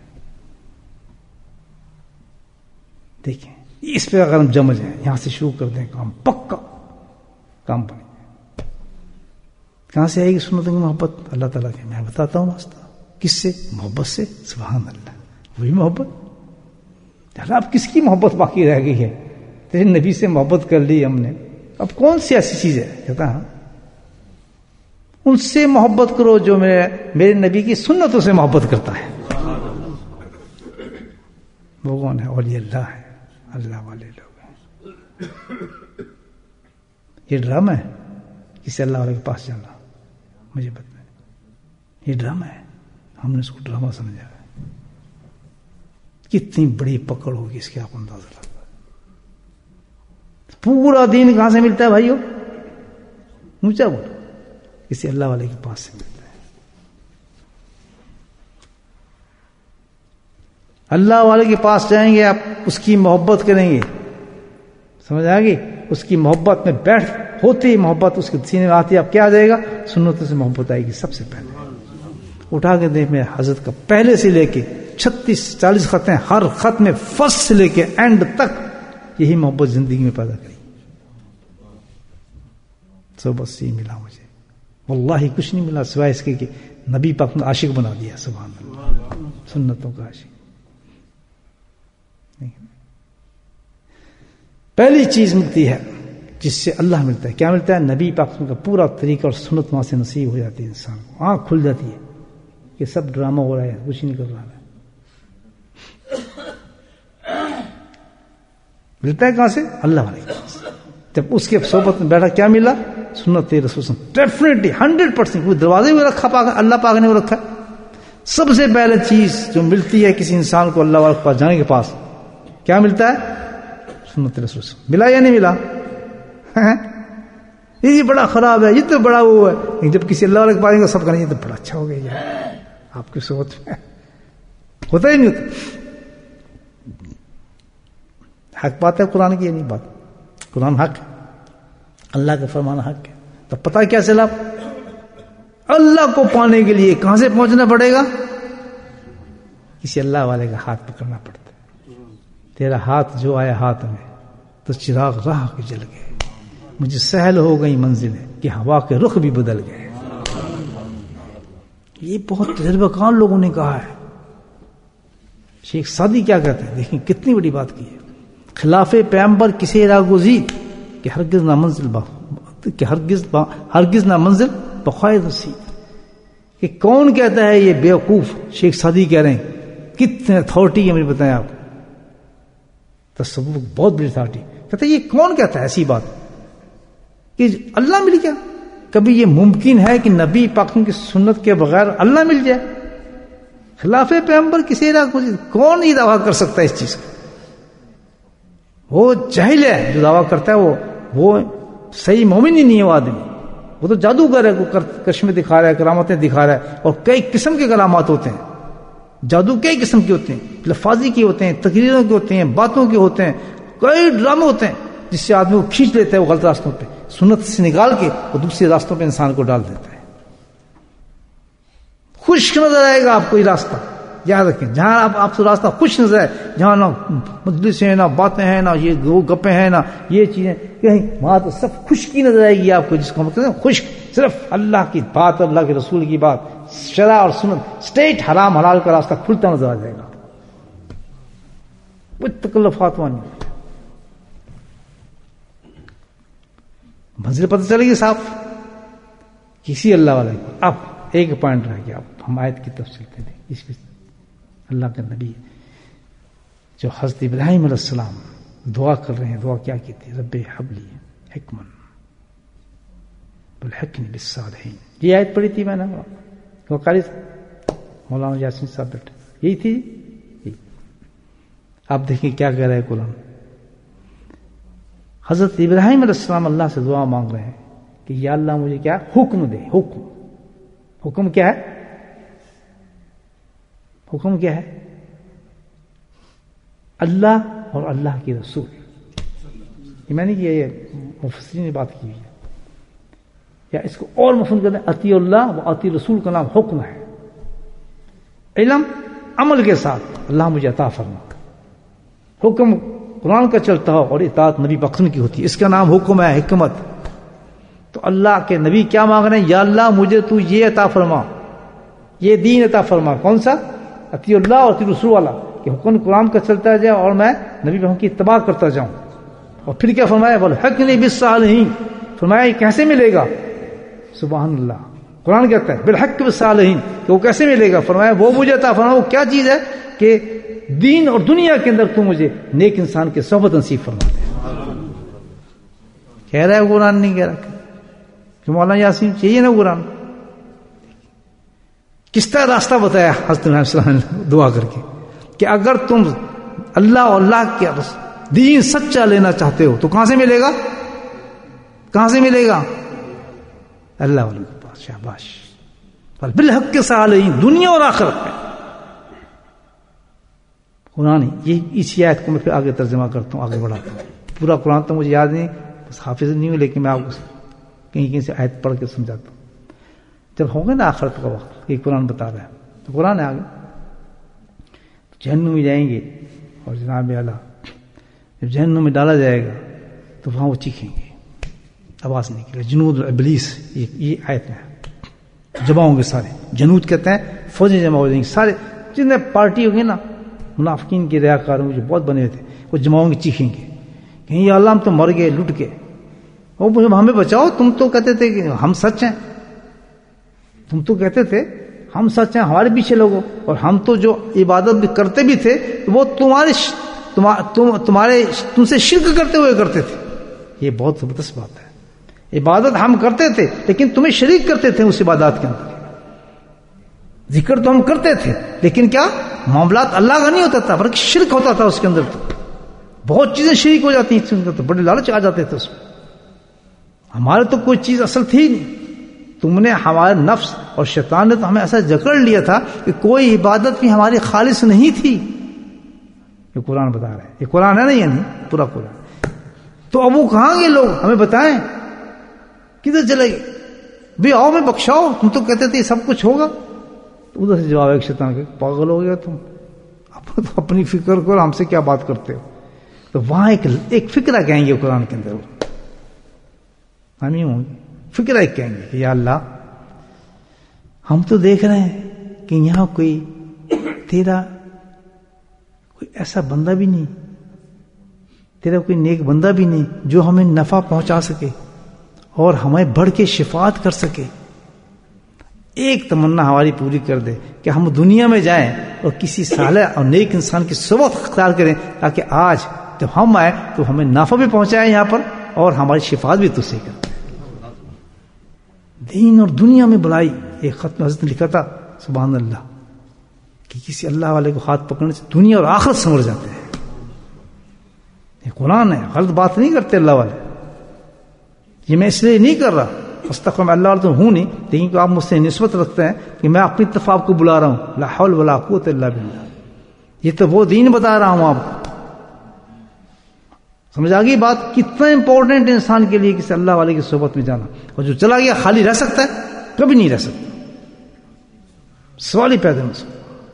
دیکھیں اس پہ اگر ہم جم جائیں, یہاں سے شروع کر دیں کام, پکا کام بنے. کہاں سے آئے گی سنت کی محبت؟ اللہ تعالیٰ کی. میں بتاتا ہوں راستہ. کس سے؟ محبت سے. سبحان اللہ, وہی محبت. اب کس کی محبت باقی رہ گئی ہے؟ تیرے نبی سے محبت کر لی ہم نے, اب کون سی ایسی چیز ہے؟ کہتا ہاں ان سے محبت کرو جو میرے میرے نبی کی سنتوں سے محبت کرتا ہے. وہ کون ہے؟ اولیاء اللہ ہے, اللہ والے لوگ ہیں. یہ ڈرامہ ہے کسی اللہ والے کے پاس جانا, مجھے بتائیں. یہ ڈرامہ ہے, ہم نے اس کو ڈرامہ سمجھا ہے. کتنی بڑی پکڑ ہوگی اس کے, آپ اندازہ لگا. پورا دین کہاں سے ملتا ہے بھائیو؟ اونچا بولو, کسی اللہ والے کے پاس سے ملتا ہے. اللہ والے کے پاس جائیں گے آپ, اس کی محبت کریں گے, سمجھ آئے گی؟ اس کی محبت میں بیٹھ ہوتی ہی محبت اس کے سینے میں آتی ہے. اب کیا آ جائے گا؟ سنتوں سے محبت آئے گی سب سے پہلے. اٹھا کے دیکھ میں حضرت کا پہلے سے لے کے چھتیس چالیس خط ہیں, ہر خط میں فرسٹ سے لے کے اینڈ تک یہی محبت زندگی میں پیدا کری. سو بس یہ ملا مجھے, واللہ کچھ نہیں ملا سوائے اس کے کہ نبی پاک نے عاشق بنا دیا. سبحان اللہ, سنتوں کا عاشق. پہلی چیز ملتی ہے جس سے اللہ ملتا ہے, کیا ملتا ہے؟ نبی پاک کا پورا طریقہ اور سنت وہاں سے نصیب ہو جاتی ہے. انسان کو آنکھ کھل جاتی ہے کہ سب ڈرامہ ہو رہا ہے, کچھ نہیں کر رہا ہے. ملتا ہے کہاں سے؟ اللہ والے کے پاس. جب اس کے صحبت میں بیٹھا, کیا ملا؟ سنت رسول. Definitely hundred percent. کوئی دروازے میں رکھا پاک اللہ پاک نے وہ رکھا. سب سے پہلے چیز جو ملتی ہے کسی انسان کو اللہ والے کے پاس جانے کے پاس, کیا ملتا ہے؟ سنت رسول. ملا یا نہیں ملا؟ یہ بڑا خراب ہے, یہ تو بڑا وہ ہے. جب کسی اللہ والے کے پاس جائیں گے سب کہیں یہ تو بڑا اچھا ہو گیا آپ کی صحبت میں. ہوتا ہی نہیں ہوتا. حق بات ہے قرآن کی, یہ نہیں بات. قرآن حق ہے, اللہ کا فرمانا حق ہے. تو پتہ کیا چلا؟ اللہ کو پانے کے لیے کہاں سے پہنچنا پڑے گا؟ کسی اللہ والے کا ہاتھ پکڑنا پڑتا ہے. تیرا ہاتھ جو آیا ہاتھ میں تو چراغ راہ کے جل گئے. مجھے سہل ہو گئی منزلیں کہ ہوا کے رخ بھی بدل گئے. یہ بہت تجربہ کار لوگوں نے کہا ہے. شیخ سعدی کیا کہتے ہیں, دیکھیں کتنی بڑی بات کی ہے. خلاف پیغمبر کسی راگوزی کہ ہرگز نہ منزل با کہ ہرگز با ہرگز نہ منزل بخائے رسید. کہ کون کہتا ہے یہ بیوقوف؟ شیخ سعدی کہہ رہے ہیں. کتنے اتھارٹی ہے مجھے بتائیں آپ. تصوف بہت بڑی اتھارٹی. کہتا ہے یہ کون کہتا ہے ایسی بات کہ اللہ مل گیا؟ کبھی یہ ممکن ہے کہ نبی پاک کی سنت کے بغیر اللہ مل جائے؟ خلاف پیغمبر کسی راگوزی, کون یہ دعویٰ کر سکتا ہے اس چیز کا؟ وہ جاہل ہے جو دعویٰ کرتا ہے. وہ وہ صحیح مومن ہی نہیں ہے وہ آدمی. وہ تو جادوگر ہے, وہ کرشمے دکھا رہا ہے, کرامتیں دکھا رہا ہے. اور کئی قسم کے کرامات ہوتے ہیں. جادو کئی قسم کے ہوتے ہیں, لفاظی کے ہوتے ہیں, تقریروں کے ہوتے ہیں, باتوں کے ہوتے ہیں, کئی ڈرامے ہوتے ہیں جس سے آدمی کو کھینچ لیتا ہے وہ غلط راستوں پہ, سنت سے نکال کے وہ دوسرے راستوں پہ انسان کو ڈال دیتا ہے. خشک نظر آئے گا آپ کو یہ راستہ, یاد رکھیں. جہاں آپ آپ کو راستہ خوش نظر ہے, جہاں نہ مجلس ہیں, نہ باتیں ہیں, نہ یہ گپیں ہیں, نہ یہ چیزیں, کہیں وہاں تو سب خشکی نظر آئے گی آپ کو. جس کو مطلب ہے خشک, صرف اللہ کی بات اور اللہ کے رسول کی بات, شرع اور سنت, اسٹیٹ حرام حلال کا راستہ کھلتا نظر آ جائے گا. وہ تکلفات وہاں نہیں. منزل پتہ چلے گی صاحب کسی اللہ والے کو. اب ایک پوائنٹ رہ گیا, اب ہم آیت کی طرف چلتے تھے. اس کی اللہ کا نبی جو حضرت ابراہیم علیہ السلام دعا کر رہے ہیں، دعا کیا کی تھی؟ رب حبلی حکمن بالحقنی بالصالحین. یہ آیت پڑھی تھی میں نے، وہ قاری مولانا یاسین صاحب بیٹھے، یہی تھی. آپ دیکھیں کیا کہہ رہے ہیں قرآن. حضرت ابراہیم علیہ السلام اللہ سے دعا مانگ رہے ہیں کہ یا اللہ مجھے کیا حکم دے. حکم حکم کیا ہے؟ حکم کیا ہے؟ اللہ اور اللہ کے رسول. یہ میں نے یہ مفسرین نے بات کی ہے، یا اس کو اور مفہوم کرتے ہیں اطیع اللہ و اطیع رسول کا نام حکم ہے. علم عمل کے ساتھ اللہ مجھے عطا فرما. حکم قرآن کا چلتا ہو اور اطاعت نبی اکرم کی ہوتی ہے، اس کا نام حکم ہے، حکمت. تو اللہ کے نبی کیا مانگ رہے ہیں؟ یا اللہ مجھے تو یہ عطا فرما، یہ دین عطا فرما. کون سا؟ اطیع اللہ اور اطیع رسول والا، کہ حکم قرآن کا چلتا جائے اور میں نبی کی اتباع کرتا جاؤں. اور پھر کیا فرمایا؟ والحقنی بالصالحین. فرمایا یہ کیسے ملے گا؟ سبحان اللہ. قرآن کہتا ہے بالحق بالصالحین کہ وہ کیسے ملے گا؟ فرمایا وہ مجھے عطا فرما. وہ کیا چیز ہے؟ کہ دین اور دنیا کے اندر تو مجھے نیک انسان کی صحبت نصیب فرما دے. کہہ رہا ہے قرآن، نہیں کہہ رہا کہ مولانا یاسین چاہیے نا قرآن. کس طرح راستہ بتایا حضرت علیہ السلام نے دعا کر کے کہ اگر تم اللہ اور اللہ کے دین سچا لینا چاہتے ہو تو کہاں سے ملے گا؟ کہاں سے ملے گا؟ اللہ والوں کے پاس. شاباش. بالحق کے صالحین، دنیا اور آخرت میں. قرآن یہ اسی آیت کو میں پھر آگے ترجمہ کرتا ہوں، آگے بڑھاتا ہوں. پورا قرآن تو مجھے یاد نہیں، بس حافظ نہیں ہوں، لیکن میں آپ کو کہیں کہیں سے آیت پڑھ کے سمجھاتا ہوں. جب ہوگا نا آخرت کا وقت، یہ قرآن بتا رہا ہے، تو قرآن ہے آگے جہنم میں جائیں گے اور جناب اعلیٰ جب جہنم میں ڈالا جائے گا تو وہاں وہ چیخیں گے، آواز نکلے گا. جنود ابلیس، یہ آیت میں جمع ہوں گے سارے. جنود کہتے ہیں فوجیں جمع ہو جائیں گی، سارے جتنے پارٹی ہوگی نا، منافقین کے ریاکار جو بہت بنے ہوئے تھے، وہ جمع ہوں گے، چیخیں گے کہ یا اللہ ہم تو مر گئے لٹ کے، وہ ہمیں بچاؤ. تم تو کہتے تھے کہ ہم سچ ہیں، تم تو کہتے تھے ہم سچ ہیں، ہمارے پیچھے لوگوں، اور ہم تو جو عبادت بھی کرتے بھی تھے وہ تمہارے تمہارے تم سے شرک کرتے ہوئے کرتے تھے. یہ بہت زبردست بات ہے. عبادت ہم کرتے تھے لیکن تمہیں شریک کرتے تھے اس عبادات کے اندر. ذکر تو ہم کرتے تھے لیکن کیا معاملات اللہ کا نہیں ہوتا تھا، بلکہ شرک ہوتا تھا اس کے اندر. تو بہت چیزیں شریک ہو جاتی ہیں اس کے اندر، تو بڑے لالچ آ جاتے تھے اس میں. ہمارے تو کوئی چیز اصل تھی نہیں. تم نے ہمارے نفس اور شیطان نے تو ہمیں ایسا جکڑ لیا تھا کہ کوئی عبادت بھی ہماری خالص نہیں تھی. یہ قرآن بتا رہے ہیں، یہ قرآن ہے نا، یعنی پورا قرآن. تو اب وہ کہاں گے لوگ؟ ہمیں بتائیں کدھر چلے گئے؟ بھی آؤ میں بخشاؤ، تم تو کہتے تھے سب کچھ ہوگا. ادھر سے جواب ہے شیطان کے، پاگل ہو گیا تم، تو اپنی فکر کو ہم سے کیا بات کرتے ہو. تو وہاں ایک ایک فکرہ کہیں گے قرآن کے اندر، ہم ہی ہوں گے فکرہ ایک کہیں گے کہ یا اللہ ہم تو دیکھ رہے ہیں کہ یہاں کوئی تیرا کوئی ایسا بندہ بھی نہیں، تیرا کوئی نیک بندہ بھی نہیں جو ہمیں نفع پہنچا سکے اور ہمیں بڑھ کے شفاعت کر سکے. ایک تمنا ہماری پوری کر دے کہ ہم دنیا میں جائیں اور کسی صالح اور نیک انسان کی صحبت اختیار کریں، تاکہ آج جب ہم آئے تو ہمیں نفع بھی پہنچائے یہاں پر اور ہماری شفاعت بھی تو سے کرے. دین اور دنیا میں بلائی. ایک خط میں حضرت نے لکھا تھا سبحان اللہ کہ کسی اللہ والے کو ہاتھ پکڑنے سے دنیا اور آخرت سنور جاتے ہیں. یہ قرآن ہے، غلط بات نہیں کرتے اللہ والے. یہ میں اس لیے نہیں کر رہا، استغفر میں اللہ والے تو ہوں نہیں، لیکن کہ آپ مجھ سے نسبت رکھتے ہیں کہ میں اپنی طرف آپ کو بلا رہا ہوں. لا حول ولا قوت الا باللہ. یہ تو وہ دین بتا رہا ہوں آپ کو. سمجھ آ گئی بات؟ کتنا امپورٹنٹ انسان کے لیے کسی اللہ والے کی صحبت میں جانا. اور جو چلا گیا خالی رہ سکتا ہے؟ کبھی نہیں رہ سکتا. سوال ہی پیدا نہیں سکتا،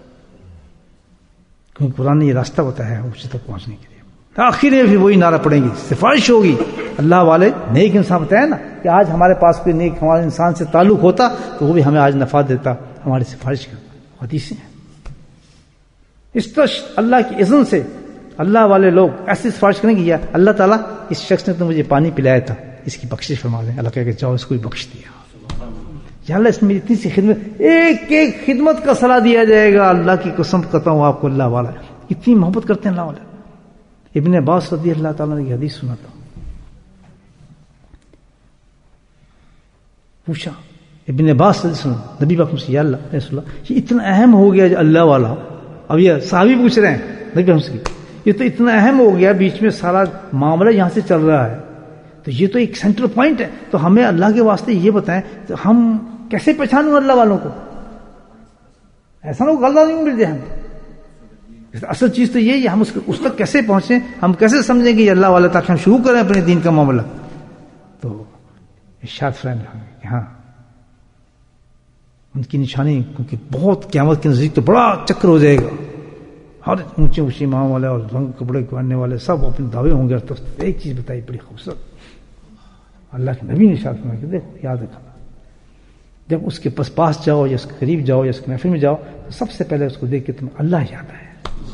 کیونکہ قرآن نے یہ راستہ بتایا ہے اسی تک پہنچنے کے لیے. آخر میں بھی وہی نعرہ پڑیں گی، سفارش ہوگی. اللہ والے نیک انسان بتایا نا کہ آج ہمارے پاس کوئی نیک ہمارے انسان سے تعلق ہوتا تو وہ بھی ہمیں آج نفع دیتا، ہماری سفارش کرتا. حدیثیں ہیں. اس طرح اللہ کی اذن سے اللہ والے لوگ ایسی سفارش کریں گے، یا اللہ تعالیٰ اس شخص نے تو مجھے پانی پلایا تھا، اس کی بخشش فرما دیں. اللہ کہے کہ جاؤ اس کو بھی بخش دیا. یا اللہ اس میں اتنی سی خدمت، ایک ایک خدمت کا صلاح دیا جائے گا. اللہ کی قسم کرتا ہوں آپ کو، اللہ والا اتنی محبت کرتے ہیں اللہ والے. ابن عباس رضی اللہ تعالیٰ نے یہ حدیث سنا تھا. پوچھا ابن عباس رضی اللہ عنہ نبی پاک سے یا اللہ رسول اللہ یہ اتنا اہم ہو گیا جو اللہ والا. اب یہ صحابی پوچھ رہے ہیں نبی پاک سے یہ تو اتنا اہم ہو گیا, بیچ میں سارا معاملہ یہاں سے چل رہا ہے, تو یہ تو ایک سینٹرل پوائنٹ ہے, تو ہمیں اللہ کے واسطے یہ بتائیں تو ہم کیسے پہچانیں اللہ والوں کو؟ ایسا نہ ہو غلط نہیں مل جائے ہم. اصل چیز تو یہی ہے, ہم اس, اس تک کیسے پہنچیں, ہم کیسے سمجھیں کہ یہ اللہ والا, تاکہ ہم شروع کریں اپنے دین کا معاملہ. تو ارشاد فرمایا کہ ہاں ان کی نشانی, کیونکہ بہت قیامت کے نزدیک تو بڑا چکر ہو جائے گا, ہر اونچے اونچے امام والے اور رنگ کپڑے پہننے والے سب اپنے دعوے ہوں گے. تو ایک چیز بتائی بڑی خوبصورت, اللہ کے نبی نے ارشاد فرمایا کہ دیکھو یاد رکھنا, جب اس کے پاس پاس جاؤ یا اس کے قریب جاؤ یا اس کے محفل میں جاؤ تو سب سے پہلے اس کو دیکھ کے تم اللہ یاد آئے.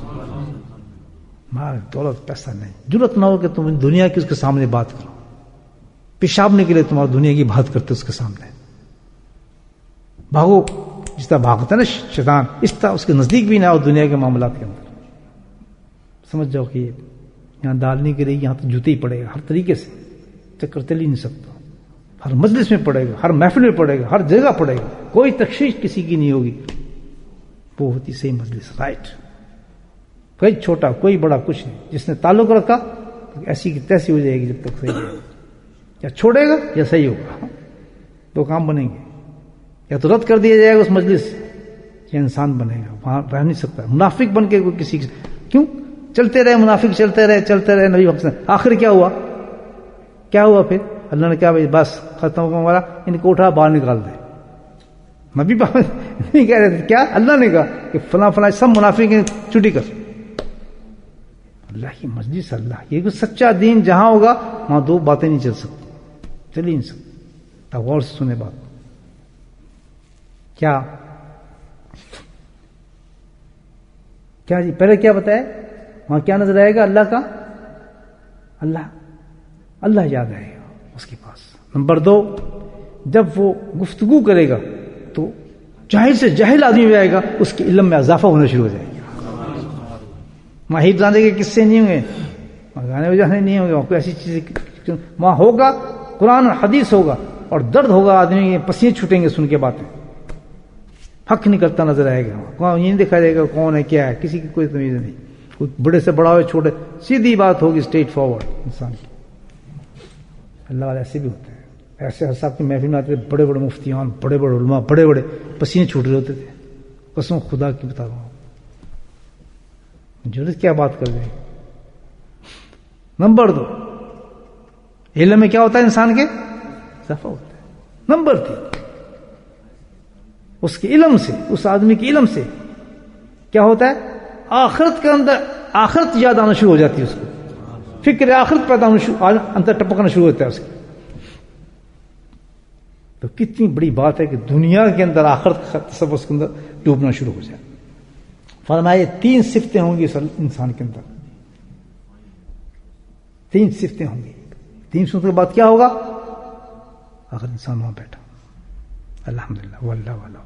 مال دولت پیسہ نہیں, ضرورت نہ ہو کہ تم دنیا کی اس کے سامنے بات کرو, پیشاب کے لیے تمہاری دنیا کی بات کرتے اس کے سامنے بھاگو, جس طرح بھاگتا ہے نا شیطان, اس طرح اس کے نزدیک بھی نہ ہو دنیا کے معاملات کے اندر. سمجھ جاؤ کہ یہاں ڈالنے کے لیے یہاں تو جوتے ہی پڑے گا, ہر طریقے سے چکر چل ہی نہیں سکتا, ہر مجلس میں پڑے گا, ہر محفل میں پڑے گا, ہر جگہ پڑے گا, کوئی تشویش کسی کی نہیں ہوگی. وہ ہوتی صحیح مجلس, رائٹ, کوئی چھوٹا کوئی بڑا کچھ نہیں. جس نے تعلق رکھا ایسی کی تیسی ہو جائے گی جب تک صحیح ہے, یا چھوڑے گا یا صحیح ہوگا, دو کام بنیں گے, یا تو رد کر دیا جائے گا اس مجلس سے, یا انسان بنے گا, وہاں رہ نہیں سکتا. منافق بن کے کوئی کسی کیوں چلتے رہے, منافق چلتے رہے چلتے رہے نبی وقت, آخر کیا ہوا کیا ہوا پھر اللہ نے کہا بھائی بس ختم ہو ہمارا, ان کو اٹھا باہر نکال دے. نبی پاک نہیں کہہ رہے تھے, کیا اللہ نے کہا کہ فلاں فلاں سب منافق ہیں, چھٹی کر. اللہ کی مجلس, اللہ یہ سچا دین جہاں ہوگا وہاں دو باتیں نہیں چل سکتی, چل ہی نہیں سکتی. غور سے سنے بات, کیا کیا جی پہلے کیا بتایا, وہاں کیا نظر آئے گا اللہ کا, اللہ اللہ یاد آئے گا اس کے پاس. نمبر دو, جب وہ گفتگو کرے گا تو جاہل سے جاہل آدمی بھی آئے گا, اس کے علم میں اضافہ ہونا شروع ہو جائے گا. ماہر جانے کے قصے نہیں ہوں گے, گانے بجانے نہیں ہوں گے, وہاں کوئی ایسی چیز وہاں ہوگا, قرآن اور حدیث ہوگا, اور درد ہوگا, آدمی پسینے چھوٹیں گے سن کے باتیں, حق نہیں کرتا نظر آئے گا, یہ نہیں دکھا جائے گا کون ہے کیا ہے, کسی کی کوئی تمیز نہیں, کوئی بڑے سے بڑا ہو چھوٹے, سیدھی بات ہوگی اسٹریٹ فارورڈ انسان کی. اللہ والے ایسے بھی ہوتے ہیں, ایسے صاحب کی محفل میں آتے تھے بڑے بڑے مفتیان, بڑے بڑے علماء, بڑے بڑے پسینے چھوٹ رہے ہوتے تھے, قسم خدا کی بتا رہا ہوں, ضرورت کیا بات کر دیں. نمبر دو, علم میں کیا ہوتا ہے انسان کے اضافہ ہوتا ہے. نمبر تین, اس کے علم سے, اس آدمی کے علم سے کیا ہوتا ہے, آخرت کے اندر آخرت یاد آنا شروع ہو جاتی ہے, اس کو فکر آخرت پیدا ہونا شروع, اندر ٹپکنا شروع ہوتا ہے اس کی. تو کتنی بڑی بات ہے کہ دنیا کے اندر آخرت کا تصور اس کے اندر ڈوبنا شروع ہو جائے. فرمائے تین صفتیں ہوں گی انسان کے اندر, تین صفتیں ہوں گی. تین صفتوں کے بعد کیا ہوگا, اگر انسان وہاں بیٹھا, الحمدللہ واللہ والا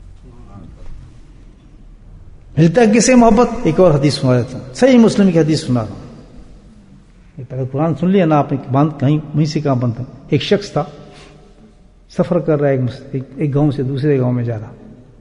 ملتا ہے کسے محبت. ایک اور حدیث سنا دیتا ہوں, صحیح مسلم کی حدیث سنا رہا ہوں. پہلے قرآن سن لیا نا آپ نے, باندھ کہیں وہیں سے کہاں بنتا. ایک شخص تھا, سفر کر رہا ہے, ایک گاؤں سے دوسرے گاؤں میں جا رہا.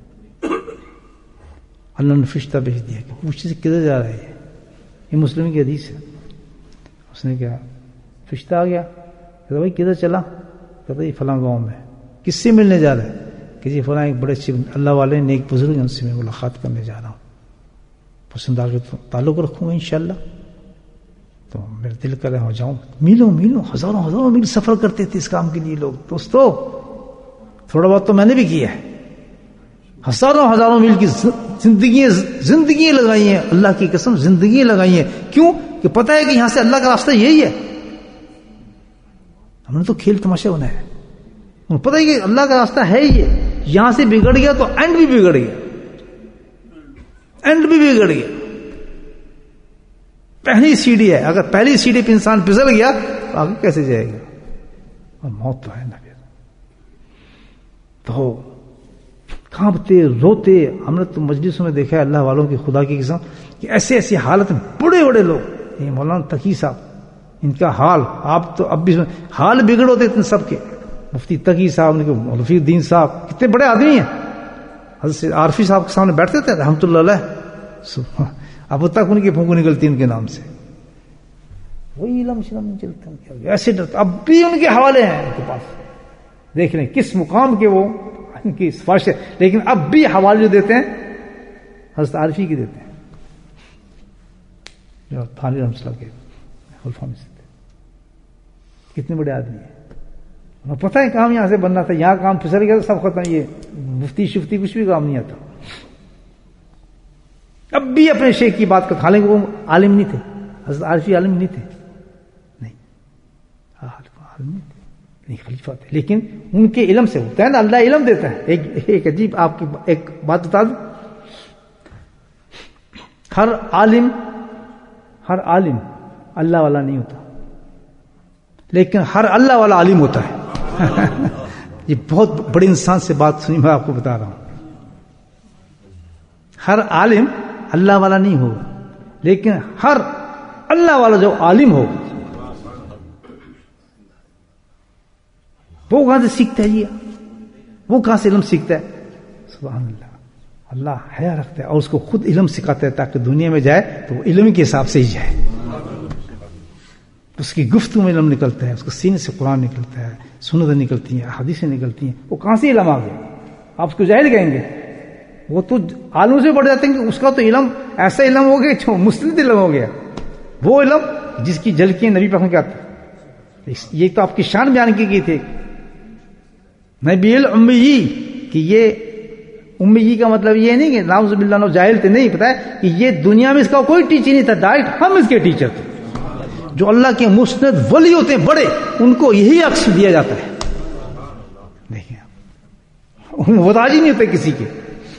اللہ نے فرشتہ بھیج دیا کہ پوچھے سے کدھر جا رہا ہے, یہ مسلم کی حدیث ہے. اس نے کہا, فرشتہ آ گیا, کہتا بھائی کدھر چلا, کہتا یہ فلاں گاؤں میں. کس سے ملنے جا رہا ہے, کہ جی فلاں ایک بڑے اچھے اللہ والے نیک بزرگ ہیں, ان سے میں ملاقات کرنے جا رہا ہوں, پسند آ کے تو تعلق رکھوں گا انشاءاللہ. تو میرا دل کر رہا ہو جاؤں. میلوں میلوں ہزاروں ہزاروں میل سفر کرتے تھے اس کام کے لیے لوگ. دوستو تھوڑا بہت تو میں نے بھی کیا ہے, ہزاروں ہزاروں میل کی زندگی زندگی لگائی ہیں, اللہ کی قسم زندگی لگائی ہیں. کیوں کہ پتہ ہے کہ یہاں سے اللہ کا راستہ یہی ہے. ہم نے تو کھیل تماشا بنایا ہے, انہیں پتہ ہے کہ اللہ کا راستہ ہے ہی ہے. یہاں سے بگڑ گیا تو اینڈ بھی بگڑ گیا, اینڈ بھی بگڑ گیا. پہلی سیڑھی ہے, اگر پہلی سیڑھی پہ انسان پھسل گیا تو آگے کیسے جائے گا, اور موت تو ہے نا. پھر تو کانپتے روتے, ہم نے تو مجلسوں میں دیکھا ہے اللہ والوں کی خدا کی قسم, کہ ایسے ایسی حالت میں بڑے بڑے لوگ، یہ مولانا تقی صاحب، ان کا حال آپ تو اب بھی حال بگڑ ہوتے تھے سب کے، مفتی تقی صاحب، رفیع الدین صاحب، کتنے بڑے آدمی ہیں، حضرت عارفی صاحب کے سامنے بیٹھتے تھے رحمۃ اللہ علیہ، اب تک ان کی پھونک نکلتی ان کے نام سے، وہی علم شلم نہیں چلتا ان کے، ایسے ڈرتے، اب بھی ان کے حوالے ہیں ان کے پاس، دیکھ لیں کس مقام کے وہ ان کی سفارش ہے، لیکن اب بھی حوالے جو دیتے ہیں حضرت عارفی کی دیتے ہیں جو تھانوی رحمۃ اللہ کے خلفاء میں سے تھے، کتنے بڑے آدمی ہیں، پتہ ہے کام یہاں سے بننا تھا، یہاں کام پھسل گیا سب ختم، یہ مفتی شفتی کچھ بھی کام نہیں آتا، اب بھی اپنے شیخ کی بات کر، حالانکہ وہ عالم نہیں تھے، حضرت عارفی عالم نہیں تھے، نہیں عالم نہیں تھے، نہیں خلیفہ تھے، لیکن ان کے علم سے ہوتا ہے نا، اللہ علم دیتا ہے۔ ایک ایک عجیب آپ کی ایک بات بتا دوں، ہر عالم ہر عالم اللہ والا نہیں ہوتا، لیکن ہر اللہ والا عالم ہوتا ہے۔ یہ بہت بڑے انسان سے بات سنی، میں آپ کو بتا رہا ہوں، ہر عالم اللہ والا نہیں ہوگا، لیکن ہر اللہ والا جو عالم ہو وہ کہاں سے سیکھتا ہے، جی وہ کہاں سے علم سیکھتا ہے؟ سبحان اللہ، اللہ حیا رکھتا ہے اور اس کو خود علم سکھاتا ہے تاکہ دنیا میں جائے تو وہ علم کے حساب سے ہی جائے، اس کی گفتگو میں علم نکلتا ہے، اس کو سینے سے قرآن نکلتا ہے، سنتیں نکلتی ہیں، حدیثیں نکلتی ہیں، وہ کہاں سے علم آ گیا؟ آپ اس کو جاہل کہیں گے، وہ تو عالم سے بڑھ جاتے ہیں کہ اس کا تو علم ایسا علم ہو گیا جو مسند علم ہو گیا، وہ علم جس کی جھلکیاں نبی پاک میں کیا تھا، یہ تو آپ کی شان بیان کی گئی تھی، نبی الامی، کہ یہ امی کا مطلب یہ نہیں کہ نعوذ باللہ نو جاہل تھے، نہیں، پتا ہے کہ یہ دنیا میں اس کا کوئی ٹیچر نہیں تھا، ڈائریکٹ ہم اس کے ٹیچر تھے، جو اللہ کے مسند ولی ہوتے ہیں بڑے، ان کو یہی عکس دیا جاتا ہے، دیکھیں محتاج ہی نہیں ہوتے کسی کے،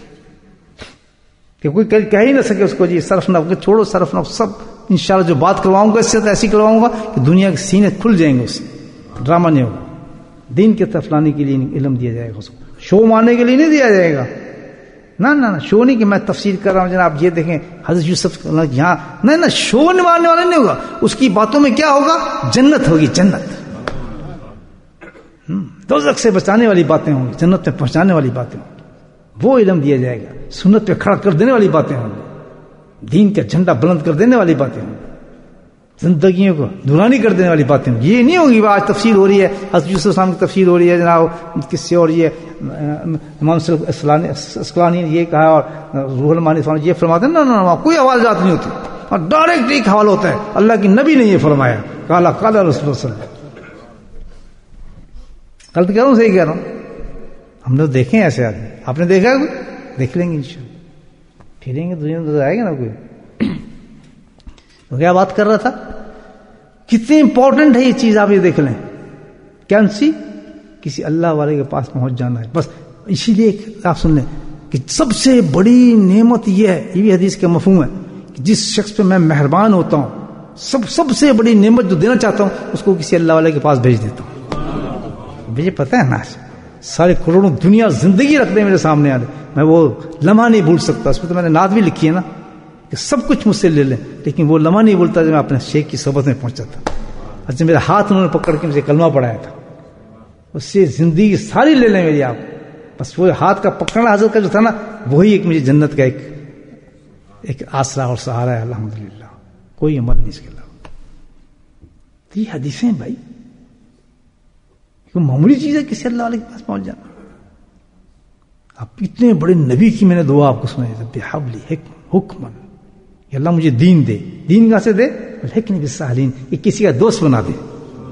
کہ کوئی کہہ ہی نہ سکے اس کو جی صرف نہ چھوڑو، صرف نہ، سب انشاءاللہ جو بات کرواؤں گا اس سے ایسی کرواؤں گا کہ دنیا کے سینے کھل جائیں گے، اس سے ڈرامہ نہیں ہوگا، دین کے طرف لانے کے لیے علم دیا جائے گا، اس کو شو مارنے کے لیے نہیں دیا جائے گا، نہ نہ شو نہیں کہ میں تفسیر کر رہا ہوں جناب یہ دیکھیں حضرت یوسف یہاں، نہیں نہ شو مارنے والا نہیں ہوگا، اس کی باتوں میں کیا ہوگا؟ جنت ہوگی، جنت، دوزخ سے بچانے والی باتیں ہوں گی، جنت میں پہنچانے والی باتیں ہوں گی، وہ علم دیا جائے گا، سنت پہ کھڑا کر دینے والی باتیں ہوں گی، دین کا جھنڈا بلند کر دینے والی باتیں ہوں گی، زندگیوں کو نورانی کر دینے والی باتیں ہوں گی، یہ نہیں ہوگی آج تفسیر ہو رہی ہے، حضرت یوسف السلام کی تفسیر ہو رہی ہے جناب کس سے، اور یہ امام اسقلانی نے یہ کہا اور روح المعانی نے یہ فرماتے ہیں، نہ نہ کوئی آواز جات نہیں ہوتی، اور ڈائریکٹ ایک حوالہ ہوتا ہے، اللہ کی نبی نے یہ فرمایا، قال قال رسول اللہ صلی اللہ علیہ وسلم، غلط کہہ رہا ہوں صحیح کہہ رہا ہوں؟ ہم نے دیکھے ہیں ایسے آدمی، آپ نے دیکھا ہے؟ دیکھ لیں گے انشاءاللہ، پھریں گے دنیا میں آئے گا نا کوئی۔ تو کیا بات کر رہا تھا، کتنی امپورٹنٹ ہے یہ چیز، آپ یہ دیکھ لیں، کون سی؟ کسی اللہ والے کے پاس پہنچ جانا ہے، بس اسی لیے آپ سن لیں کہ سب سے بڑی نعمت یہ ہے، یہ بھی حدیث کا مفہوم ہے کہ جس شخص پہ میں مہربان ہوتا ہوں، سب سب سے بڑی نعمت جو دینا چاہتا ہوں اس کو کسی اللہ والے کے پاس بھیج دیتا ہوں۔ مجھے پتہ ہے نا، سارے کروڑوں دنیا زندگی رکھ دیں میرے سامنے آنے، میں وہ لمحہ نہیں بھول سکتا، اس پہ تو میں نے نعت بھی لکھی ہے نا کہ سب کچھ مجھ سے لے لیں، لیکن وہ لمحہ نہیں بولتا جب میں اپنے شیخ کی صحبت میں پہنچا تھا، اچھا میرا ہاتھ انہوں نے پکڑ کے مجھے کلمہ پڑھایا تھا، اس سے زندگی ساری لے لیں میری آپ، بس وہ ہاتھ کا پکڑنا حضرت کا جو تھا نا، وہی ایک مجھے جنت کا ایک ایک آسرا اور سہارا ہے، الحمدللہ، کوئی عمل نہیں اس کے علاوہ۔ تو یہ حدیثیں بھائی کوئی معمولی چیز ہے کسی اللہ والے کے پاس پہنچ جانا، آپ اتنے بڑے نبی کی میں نے دعا آپ کو سنائی، بحبلی حکمن، کہ اللہ مجھے دین دے، دین کہاں سے دے؟ الحقنی بالصالحین، یہ کسی کا دوست بنا دے،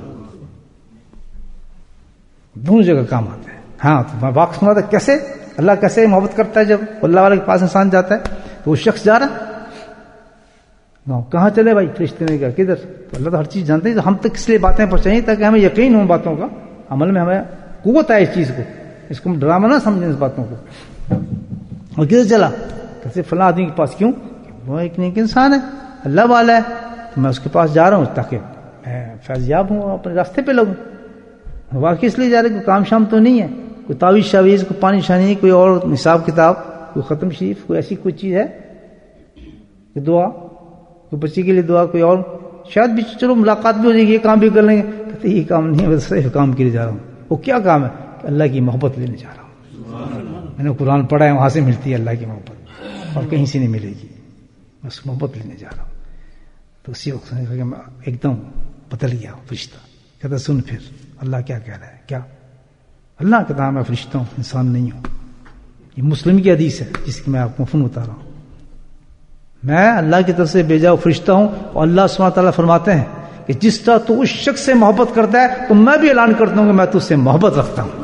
دونوں جگہ کام آتا ہے۔ ہاں تو میں واقع سنا تھا کیسے اللہ کیسے محبت کرتا ہے، جب اللہ والے کے پاس انسان جاتا ہے تو وہ شخص جا رہا ہے، کہاں چلے بھائی؟ فرشتے نے کہا کدھر؟ تو اللہ تو ہر چیز جانتے ہیں، تو ہم تک اس لیے باتیں پہنچائیں تاکہ ہمیں یقین ہو باتوں کا، عمل میں ہمیں قوت آئے اس چیز کو، اس کو ہم ڈرامہ نہ سمجھیں اس باتوں کو۔ اور کدھر چلا؟ کیسے فلاں آدمی کے پاس، کیوں؟ وہ ایک نیک انسان ہے، اللہ والا ہے، تو میں اس کے پاس جا رہا ہوں تاکہ میں فیضیاب ہوں، اپنے راستے پہ لگوں۔ واقعی اس لیے جا رہے، کوئی کام شام تو نہیں ہے، کوئی تعویذ شاویز، کوئی پانی شانی، کوئی اور حساب کتاب، کوئی ختم شریف، کوئی ایسی کوئی چیز ہے کہ دعا کوئی بچے کے لیے دعا، کوئی اور شاید بھی چلو ملاقات بھی ہو جائے گی، یہ کام بھی کر لیں گے، کہتے یہ کام نہیں ہے، بس صرف کام کے لیے جا رہا ہوں. وہ کیا کام ہے؟ کہ اللہ کی محبت لینے جا رہا ہوں. میں نے قرآن پڑھا ہے، وہاں سے ملتی ہے اللہ کی محبت، اور کہیں سے نہیں ملے گی، بس محبت لینے جا رہا ہوں. تو اسی وقت ایک دم بدل گیا فرشتہ. کہتا سن پھر اللہ کیا کہہ رہا ہے. کیا؟ اللہ کہتا ہے میں فرشتہ ہوں، انسان نہیں ہوں. یہ مسلم کی حدیث ہے جس کی میں آپ کو مفہوم بتا رہا ہوں. میں اللہ کی طرف سے بھیجا ہوا فرشتہ ہوں، اور اللہ سبحانہ تعالیٰ فرماتے ہیں کہ جس طرح تو اس شخص سے محبت کرتا ہے تو میں بھی اعلان کرتا ہوں کہ میں تجھ سے محبت رکھتا ہوں.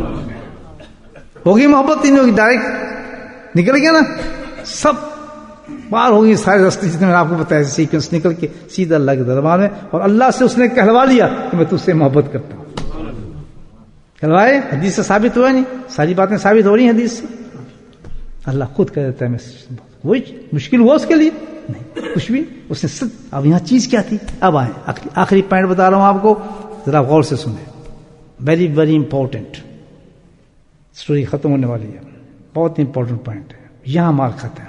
ہوگی محبت ہی نہیں ہوگی، ڈائریکٹ نکل گیا نا، سب پار ہوگی سارے راستے جتنے میں نے آپ کو بتایا سیکوینس، نکل کے سیدھا اللہ کے دربار میں. اور اللہ سے اس نے کہلوا لیا کہ میں تجھ سے محبت کرتا ہوں. کہلوائے، حدیث سے ثابت ہوا نہیں، ساری باتیں ثابت ہو رہی ہیں حدیث سے. اللہ خود کہہ دیتا ہے میں، وہی مشکل ہوا اس کے لیے نہیں کچھ بھی، اس نے سب. اب یہاں چیز کیا تھی؟ اب آئیں آخری پوائنٹ بتا رہا ہوں آپ کو، ذرا غور سے سنیں. ویری ویری امپورٹنٹ، اسٹوری ختم ہونے والی ہے، بہت امپورٹنٹ پوائنٹ ہے. یہاں مار کھاتے ہیں،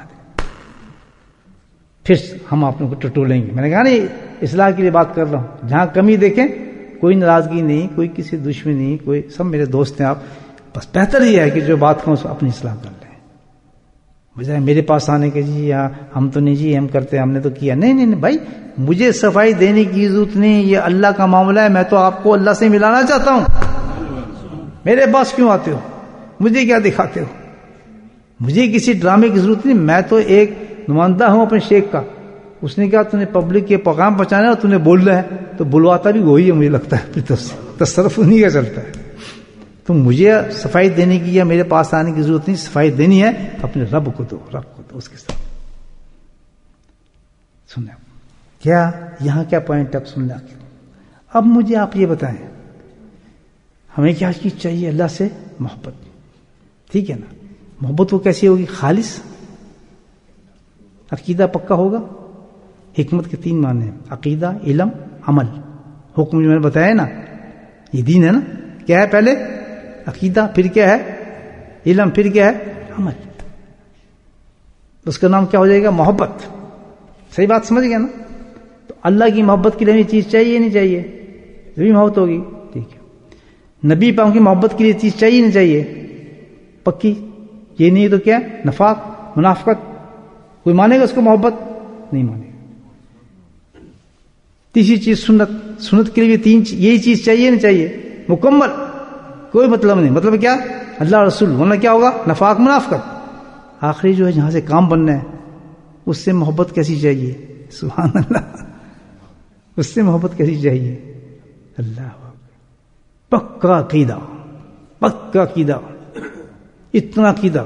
پھر ہم آپ کو ٹٹولیں گے. میں نے کہا نہیں اصلاح کے لیے بات کر رہا ہوں. جہاں کمی دیکھیں، کوئی ناراضگی نہیں، کوئی کسی دشمنی نہیں، کوئی، سب میرے دوست ہیں آپ. بس بہتر یہ ہے کہ جو بات کروں اپنی اصلاح کر لیں، بجائے میرے پاس آنے کے جی یا ہم تو نہیں جی ہم کرتے ہم نے تو کیا. نہیں نہیں نہیں بھائی، مجھے صفائی دینے کی ضرورت نہیں، یہ اللہ کا معاملہ ہے. میں تو آپ کو اللہ سے ملانا چاہتا ہوں. میرے پاس کیوں آتے ہو؟ مجھے کیا دکھاتے ہو؟ مجھے کسی ڈرامے کی ضرورت نہیں. میں تو ایک نمائندہ ہوں اپنے شیخ کا. اس نے کہا تو نے پبلک کے پیغام پہنچانا ہے، تو نے بول رہا ہے، تو بلواتا بھی وہی ہے مجھے لگتا ہے. پھر تصرف نہیں کا چلتا ہے. تو مجھے صفائی دینے کی یا میرے پاس آنے کی ضرورت نہیں. صفائی دینی ہے اپنے رب کو دو، رب کو دو، اس کے ساتھ. سنیں کیا یہاں کیا پوائنٹ اب سن لیں. اب مجھے آپ یہ بتائیں، ہمیں کیا چیز چاہیے؟ اللہ سے محبت. ٹھیک ہے نا؟ محبت وہ کیسی ہوگی؟ خالص، عقیدہ پکا ہوگا. حکمت کے تین معنی ہیں، عقیدہ، علم، عمل. حکم جو میں نے بتایا نا، یہ دین ہے نا. کیا ہے؟ پہلے عقیدہ، پھر کیا ہے؟ علم، پھر کیا ہے؟ عمل. اس کا نام کیا ہو جائے گا؟ محبت. صحیح بات سمجھ گیا نا؟ تو اللہ کی محبت کے لیے ہمیں چیز چاہیے نہیں چاہیے؟ بھی محبت ہوگی. ٹھیک ہے. نبی پاک کی محبت کے لیے چیز چاہیے نہیں چاہیے؟ پکی. یہ نہیں تو کیا؟ نفاق، منافقت. کوئی مانے گا اس کو محبت؟ نہیں مانے گا. تیسری چیز سنت. سنت کے لیے تین یہی چیز چاہیے نہیں چاہیے؟ مکمل. کوئی مطلب نہیں. مطلب کیا؟ اللہ رسول، ورنہ کیا ہوگا؟ نفاق، منافقت. آخری جو ہے جہاں سے کام بننا ہے، اس سے محبت کیسی چاہیے؟ سبحان اللہ. اس سے محبت کیسی چاہیے؟ اللہ. پکا عقیدہ، پکا عقیدہ، اتنا عقیدہ.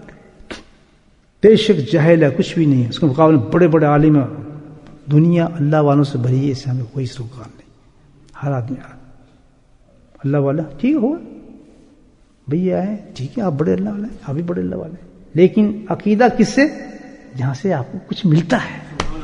بے شک جاہل ہے، کچھ بھی نہیں ہے. اس کے مقابلے میں بڑے بڑے عالم ہیں. دنیا اللہ والوں سے بھری ہے، اس سے ہمیں کوئی سروکار نہیں. ہر آدمی اللہ والا ٹھیک ہوگا، بھیا ہے ٹھیک ہے، آپ بڑے اللہ والے، آپ بھی بڑے اللہ والے. لیکن عقیدہ کس سے؟ جہاں سے آپ کو کچھ ملتا ہے.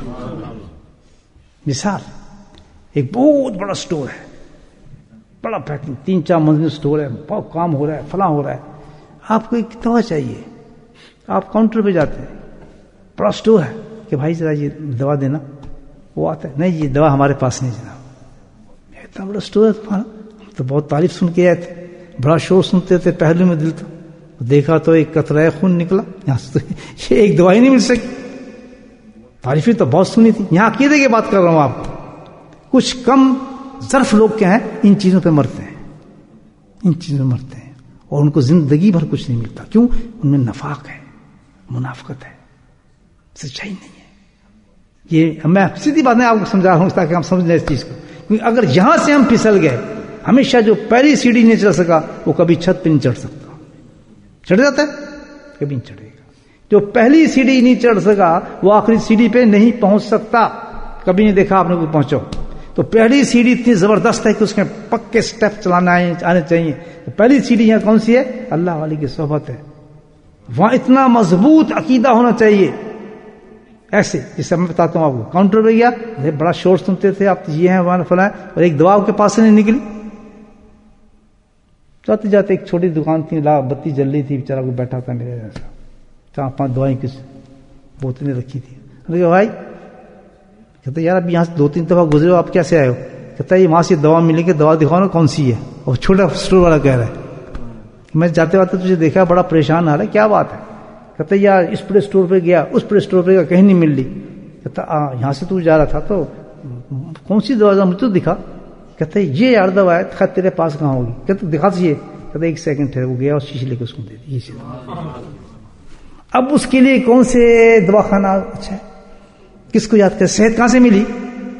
مثال، ایک بہت بڑا سٹور ہے، بڑا پیکنگ، تین چار منزل سٹور ہے، بہت کام ہو رہا ہے، فلاں ہو رہا ہے. آپ کو ایک دوا چاہیے، آپ کاؤنٹر پہ جاتے ہیں، بڑا سٹور ہے، کہ بھائی ذرا یہ دوا دینا. وہ آتا ہے، نہیں یہ دوا ہمارے پاس نہیں جناب. اتنا بڑا سٹور ہے تمہارا. تو بہت تعریف سن کے آئے تھے، بڑا شور سنتے تھے، پہلو میں دل تھا. دیکھا تو ایک قطرہ خون نکلا. یہاں سے یہ ایک دوائی نہیں مل سکی. تعریفیں تو بہت سنی تھی. یہاں عقیدے کی بات کر رہا ہوں آپ کو. کچھ کم ظرف لوگ کیا ہیں، ان چیزوں پہ مرتے ہیں، ان چیزوں میں مرتے ہیں، اور ان کو زندگی بھر کچھ نہیں ملتا. کیوں؟ ان میں نفاق ہے، منافقت ہے، سچائی نہیں ہے. یہ میں سیدھی بات نہیں آپ کو سمجھا رہا ہوں تاکہ ہم سمجھ لیں اس چیز کو. کیونکہ اگر یہاں سے ہم پھسل گئے، ہمیشہ جو پہلی سیڑھی نہیں چڑھ سکا وہ کبھی چھت پہ نہیں چڑھ سکتا. چڑھ جاتا ہے؟ کبھی نہیں چڑھے گا. جو پہلی سیڑھی نہیں چڑھ سکا وہ آخری سیڑھی پہ نہیں پہنچ سکتا. کبھی نہیں دیکھا آپ نے کوئی پہنچو. تو پہلی سیڑھی اتنی زبردست ہے کہ اس میں پکے سٹیپ چلانا آنے چاہیے. تو پہلی سیڑھی یہاں کون سی ہے؟ اللہ والی کی صحبت ہے. وہاں اتنا مضبوط عقیدہ ہونا چاہیے. ایسے جسے میں بتاتا ہوں آپ کو، کاؤنٹر پہ گیا، بڑا شور سنتے تھے آپ، یہ ہیں وہاں فلاں، اور ایک دوا کے پاس سے نہیں نکلی. جاتے جاتے ایک چھوٹی دکان تھی، لا بتی جل رہی تھی، بیچارہ کو بیٹھا تھا میرے جیسا، چار پانچ دوائیں کی بوتلیں رکھی تھی. بھائی کہتے یار اب یہاں سے دو تین دفعہ گزرے ہو, آپ کیسے آئے ہو؟ کہتا ہے وہاں سے دوا ملے گی, دوا دکھاؤ نا کون سی ہے. اور چھوٹا اسٹور والا کہہ رہا ہے میں جاتے وقت تجھے دیکھا بڑا پریشان آ رہا ہے, کیا بات ہے؟ کہتا ہے یار اس پلے اسٹور پہ گیا, اس پلے اسٹور پہ گیا, کہیں نہیں مل رہی. کہتا یہاں سے تو جا رہا تھا تو کون سی دوا مجھے تو دکھا. کہتا ہے یہ یار دوا ہے, خیر تیرے پاس کہاں ہوگی؟ کہتا دکھا دیجیے. کہتا ایک سیکنڈ ٹھہر, وہ گیا اور شیشے لے کے اس کو دے دی. اب اس کے لیے کون سے دوا خانہ اچھا ہے, کس کو یاد کر؟ صحت کہاں سے ملی؟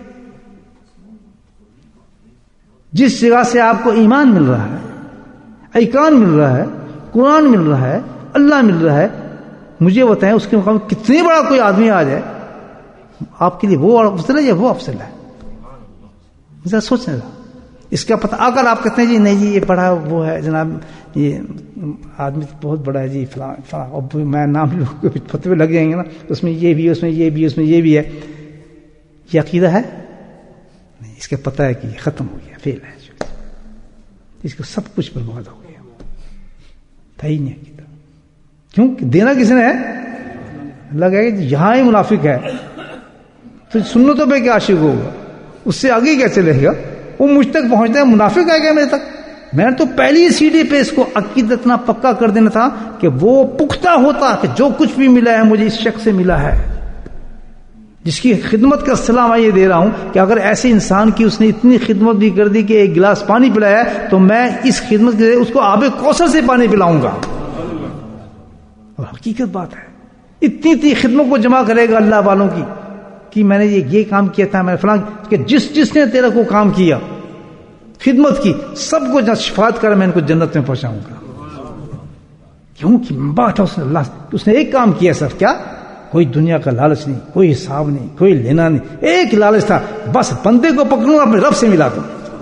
جس جگہ سے آپ کو ایمان مل رہا ہے, ایقان مل رہا ہے, قرآن مل رہا ہے, اللہ مل رہا ہے, مجھے بتائیں اس کے مقام کتنے بڑا کوئی آدمی آ جائے آپ کے لیے وہ افضل ہے یا وہ افضل ہے؟ ذرا سوچیں ذرا اس کا پتہ. اگر آپ کہتے ہیں جی نہیں جی یہ پڑھا وہ ہے جناب, یہ آدمی بہت بڑا ہے جی فلاں فلاں, اب میں نام لوگ فتوے لگ جائیں گے نا, اس میں یہ بھی, اس میں یہ بھی, اس میں یہ بھی ہے. یہ عقیدہ ہے نہیں, اس کا پتہ ہے کہ ختم ہو گیا, فیل ہے, اس کو سب کچھ برباد ہو گیا, تھا ہی نہیں عقیدہ. کیوں کہ دینا کس نے ہے؟ اللہ کہے کہ یہاں ہی منافق ہے تو سنتوں پہ کیا عاشق ہوگا, اس سے آگے کیا چلے گا؟ وہ مجھ تک پہنچتا ہے, منافق آئے گا میرے تک. میں نے تو پہلی سیڑھی پہ اس کو عقیدہ اتنا پکا کر دینا تھا کہ وہ پختہ ہوتا کہ جو کچھ بھی ملا ہے مجھے اس شخص سے ملا ہے, جس کی خدمت کا صلاح میں یہ دے رہا ہوں کہ اگر ایسے انسان کی اس نے اتنی خدمت بھی کر دی کہ ایک گلاس پانی پلایا ہے تو میں اس خدمت کے اس کو آب کوثر سے پانی پلاؤں گا. اور حقیقت بات ہے, اتنی اتنی خدمت کو جمع کرے گا اللہ والوں کی کہ میں نے یہ یہ کام کیا تھا, میں نے فلاں, کہ جس جس نے تیرا کو کام کیا خدمت کی سب کو شفاعت کر میں ان کو جنت میں پہنچاؤں گا. کیوں کہ بات ہے اس نے اللہ اس نے ایک کام کیا سر, کیا کوئی دنیا کا لالچ نہیں, کوئی حساب نہیں, کوئی لینا نہیں, ایک لالچ تھا بس بندے کو پکڑوں اپنے رب سے ملا دوں.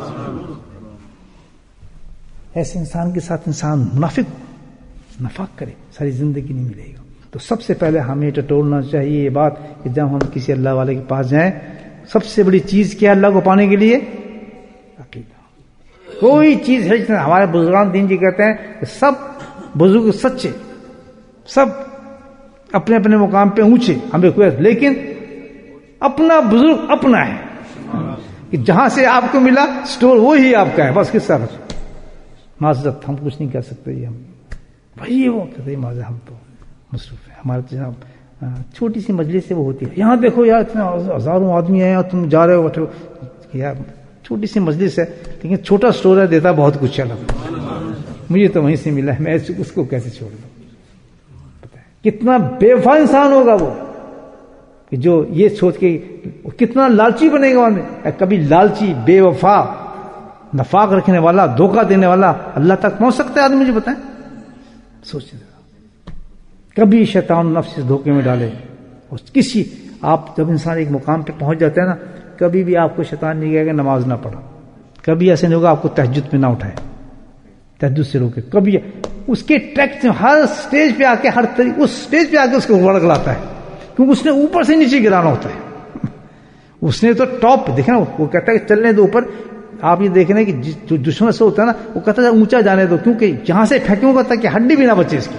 ایسے انسان کے ساتھ انسان منافق نفاق کرے ساری زندگی نہیں ملے گا. تو سب سے پہلے ہمیں ٹٹولنا چاہیے یہ بات کہ جب ہم کسی اللہ والے کے پاس جائیں سب سے بڑی چیز کیا اللہ کو پانے کے لیے؟ عقیدہ. کوئی چیز ہے, ہمارے بزرگان دین جی کہتے ہیں کہ سب بزرگ سچے, سب اپنے اپنے مقام پہ اونچے, ہمیں کوئی, لیکن اپنا بزرگ اپنا ہے کہ جہاں سے آپ کو ملا سٹور وہی آپ کا ہے, بس کس طرح معذرت ہم کچھ نہیں کر سکتے, یہ ہم وہی وہ کہتے ہیں معذرت ہم تو مصروف ہے. ہمارے جناب چھوٹی سی مجلس سے وہ ہوتی ہے, یہاں دیکھو یار اتنے ہزاروں آدمی ہیں اور تم جا رہے ہو بیٹھے ہو, یار چھوٹی سی مجلس ہے لیکن چھوٹا اسٹور ہے, دیتا بہت کچھ ہے, مجھے تو وہیں سے ملا ہے, میں اس کو کیسے چھوڑ دوں؟ پتہ ہے کتنا بے وفا انسان ہوگا وہ کہ جو یہ سوچ کے کتنا لالچی بنے گا. کبھی لالچی, بے وفا, نفاق رکھنے والا, دھوکہ دینے والا اللہ تک پہنچ سکتا ہے آدمی؟ مجھے بتائیں, سوچیں. کبھی شیطان نفس اس دھوکے میں ڈالے, اور کسی آپ جب انسان ایک مقام پہ پہنچ جاتا ہے نا, کبھی بھی آپ کو شیطان نہیں کہے گا نماز نہ پڑھا, کبھی ایسے نہیں ہوگا آپ کو تہجد پہ نہ اٹھائے, تہجد سے روکے. کبھی اس کے ٹریک ہر سٹیج پہ آ کے ہر طریقے اس سٹیج پہ آ کے اس کو وڑک لاتا ہے, کیونکہ اس نے اوپر سے نیچے گرانا ہوتا ہے. اس نے تو ٹاپ دیکھا نا, وہ کہتا ہے کہ چلنے دو اوپر. آپ یہ دیکھ رہے ہیں کہ جو دشمن سے ہوتا ہے نا وہ کہتا ہے اونچا جانے دو, کیونکہ جہاں سے پھینکوں گا تاکہ ہڈی بھی نہ بچے اس کی.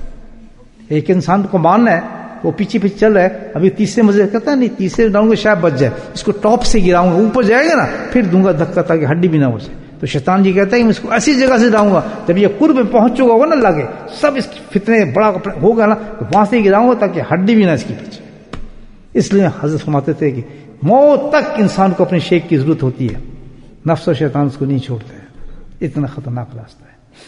ایک انسان کو ماننا ہے, وہ پیچھے پیچھے چل رہا ہے, ابھی تیسرے مزے کہتا ہے نہیں تیسرے ڈاؤں گا شاید بچ جائے, اس کو ٹاپ سے گراؤں گا, اوپر جائے گا نا پھر دوں گا دھکا تاکہ ہڈی بھی نہ بچے. تو شیطان جی کہتا ہے کہ میں اس کو ایسی جگہ سے ڈاؤں گا جب یہ قرب میں پہنچ چکا ہوگا نا لگے سب اس فتنے بڑا ہوگا نا, تو وہاں سے گراؤں گا تاکہ ہڈی بھی نہ اس کی بچے. اس لیے حضرت فرماتے تھے کہ موت تک انسان کو اپنے شیخ کی ضرورت ہوتی ہے, نفس و شیطان اس کو نہیں چھوڑتے ہیں, اتنا خطرناک راستہ ہے.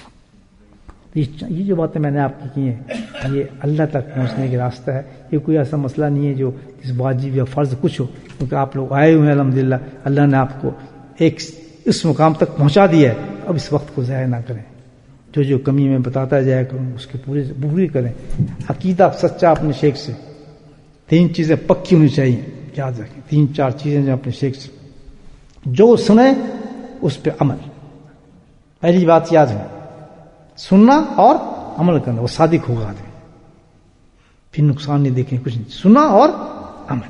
یہ جو باتیں میں نے آپ کی کی ہیں یہ اللہ تک پہنچنے کا راستہ ہے. یہ کوئی ایسا مسئلہ نہیں ہے جو اس واجب یا فرض کچھ ہو, کیونکہ آپ لوگ آئے ہوئے ہیں الحمدللہ, اللہ نے آپ کو ایک اس مقام تک پہنچا دیا ہے. اب اس وقت کو ضائع نہ کریں, جو جو کمی میں بتاتا جائے کروں اس کے پورے پوری کریں. عقیدہ سچا اپنے شیخ سے, تین چیزیں پکی ہونی چاہیے, یاد رکھیں تین چار چیزیں جو اپنے شیخ سے, جو سنیں اس پہ عمل. پہلی بات یاد ہے, سننا اور عمل کرنا, وہ صادق ہوگا آدمی, پھر نقصان نہیں دیکھیں کچھ نہیں. سننا اور عمل,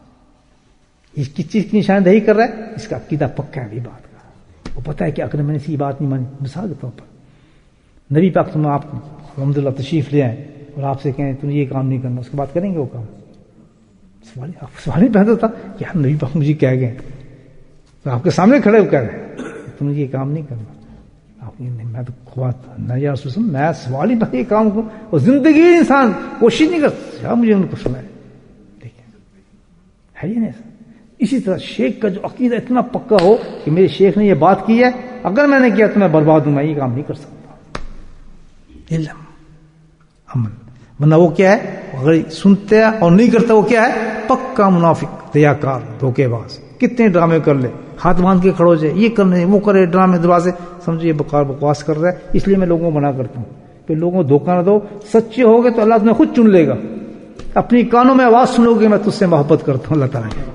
اس کی چیز کی نشان دہی کر رہا ہے, اس کا عقیدہ پکا ہے. بھی بات کا وہ پتہ ہے کہ اگر میں نے اسی بات نہیں مانی, مثال کے طور پر نبی پاک تم آپ الحمدللہ تشریف لے آئیں اور آپ سے کہیں تم یہ کام نہیں کرنا, اس کے بعد کریں گے وہ کام؟ سوال سوال نہیں پہنتا تھا کہ ہم نبی پاک مجھے کہہ گئے تو آپ کے سامنے کھڑے ہو کہہ رہے تم مجھے یہ کام نہیں کرنا. آپ نہیں میں تو خوات نہ یا رسول اللہ میں سوال ہی پہنتا یہ کام کو اور زندگی انسان کوشش نہیں کرتا مجھے ان کو سنائے. دیکھیں ہے یہ نہیں. اسی طرح شیخ کا جو عقیدہ اتنا پکا ہو کہ میرے شیخ نے یہ بات کی ہے اگر میں نے کیا تو میں برباد ہوں, میں یہ کام نہیں کر سکتا. علم عمل ورنہ وہ کیا ہے اگر سنتے ہیں اور نہیں کرتا وہ کیا ہے پکا منافق ریاکار دھوکے باز. کتنے ڈرامے کر لے ہاتھ باندھ کے کھڑو جائے یہ کرنے وہ کرے ڈرامے دروازے سمجھو یہ بکار بکواس کر رہا ہے. اس لیے میں لوگوں کو منع کرتا ہوں کہ لوگوں کو دھوکہ نہ دو. سچے ہو گے تو اللہ تمہیں خود چن لے گا. اپنی کانوں میں آواز سنو گے میں تجھ سے محبت کرتا ہوں اللہ تعالیٰ کی.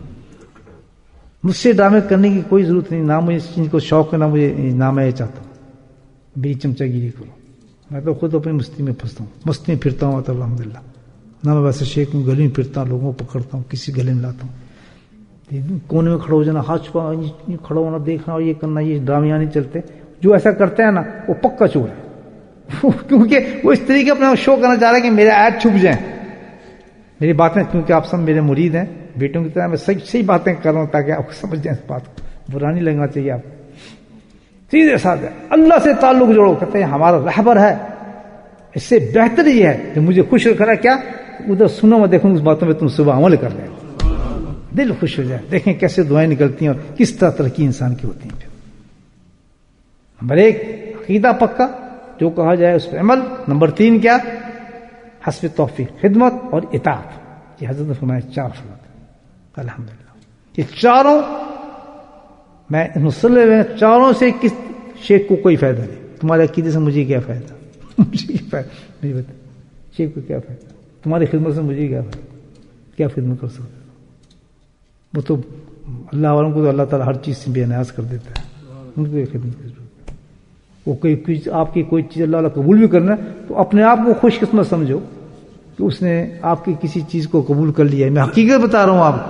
مجھ سے ڈرامے کرنے کی کوئی ضرورت نہیں. نہ مجھے اس چیز کو شوق ہے نہ مجھے نہ میں یہ چاہتا ہوں میری چمچہ گیری کرو. میں تو خود اپنی مستی میں پھنستا ہوں مستی میں پھرتا ہوں تو الحمد للہ. نہ میں ویسے شیخ ہوں گلی میں پھرتا ہوں لوگوں کو پکڑتا ہوں کسی گلے میں لاتا ہوں کونے میں کھڑا ہو جانا ہاتھ چھپا کھڑا ہونا دیکھنا اور یہ کرنا یہ ڈرامے نہیں چلتے. جو ایسا کرتے ہیں نا وہ پکا چور ہے کیونکہ وہ اس طریقے اپنا شو کرنا چاہ رہا ہے کہ میرے ایڈ چھپ جائیں میری باتیں. کیونکہ آپ سب میرے مرید ہیں بیٹوں کی طرح میں صحیح صحیح باتیں کر رہا ہوں تاکہ آپ کو سمجھ جائیں اس بات کو. برا نہیں لگنا چاہیے آپ سیدھے ساتھ ہے اللہ سے تعلق جوڑو. کہتے ہیں ہمارا رہبر ہے اس سے بہتر یہ ہے کہ مجھے خوش رکھ رہا ہے کیا ادھر سنو میں دیکھوں اس باتوں میں تم صبح عمل کر رہے ہو دل خوش ہو جائے. دیکھیں کیسے دعائیں نکلتی ہیں اور کس طرح ترقی انسان کی ہوتی ہیں. پھر نمبر ایک عقیدہ پکا جو کہا جائے اس پہ عمل. نمبر تین کیا حسب توفیق خدمت اور اطاعت. یہ حضرت نے فرمایا چار فضائل الحمدللہ. یہ چاروں میں مسلم میں چاروں سے کس شیخ کو کوئی فائدہ نہیں. تمہارے عقیدے سے مجھے کیا فائدہ مجھے کیا فائدہ مجھے بتا شیخ کو کیا فائدہ تمہاری خدمت سے مجھے کیا فائدہ کیا خدمت کر سکتے. وہ تو اللہ والوں کو تو اللہ تعالیٰ ہر چیز سے بے نیاز کر دیتا ہے. ان کو یہ خدمت کی ضرورت ہے. وہ کوئی آپ کی کوئی چیز اللہ تعالیٰ قبول بھی کرنا ہے تو اپنے آپ کو خوش قسمت سمجھو کہ اس نے آپ کی کسی چیز کو قبول کر لیا ہے. میں حقیقت بتا رہا ہوں آپ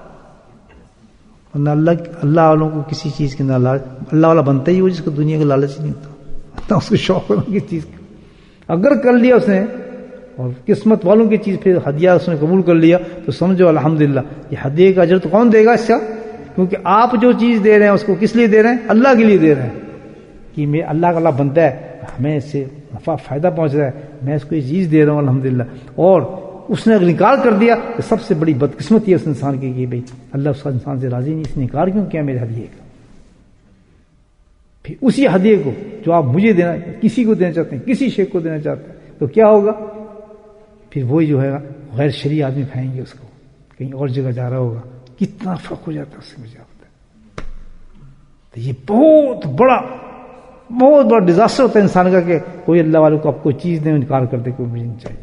کو. اللہ اللہ والوں کو کسی چیز کی نہ لالچ. اللہ والا بنتا ہی وہ جس کو دنیا کا لالچ ہی نہیں ہوتا اس کو شوق ہونا کسی چیز کا. اگر کر لیا اس نے اور قسمت والوں کی چیز پھر ہدیہ اس نے قبول کر لیا تو سمجھو الحمدللہ یہ ہدیے کا اجر تو کون دے گا اس کا. کیونکہ آپ جو چیز دے رہے ہیں اس کو کس لیے دے رہے ہیں اللہ کے لیے دے رہے ہیں کہ میں اللہ کا اللہ بنتا ہے ہمیں اس سے نفع فائدہ پہنچ رہا ہے میں اس کو یہ چیز دے رہا ہوں الحمدللہ. اور اس نے اگر انکار کر دیا تو سب سے بڑی بدقسمتی ہے اس انسان کی کہ بھائی اللہ اس کا انسان سے راضی نہیں اس نے انکار کیوں کیا میرے ہدیے کا. پھر اسی ہدیے کو جو آپ مجھے دینا کسی کو دینا چاہتے ہیں کسی شیخ کو دینا چاہتے ہیں تو کیا ہوگا پھر وہی جو ہے غیر شرعی آدمی کھائیں گے اس کو کہیں اور جگہ جا رہا ہوگا. کتنا فرق ہو جاتا ہے اس سے مجھے آپ تو یہ بہت بڑا بہت بڑا ڈیزاسٹر ہوتا ہے انسان کا کہ کوئی اللہ والوں کو آپ کوئی چیز دیں انکار کر دے کوئی مجھے نہیں چاہیے.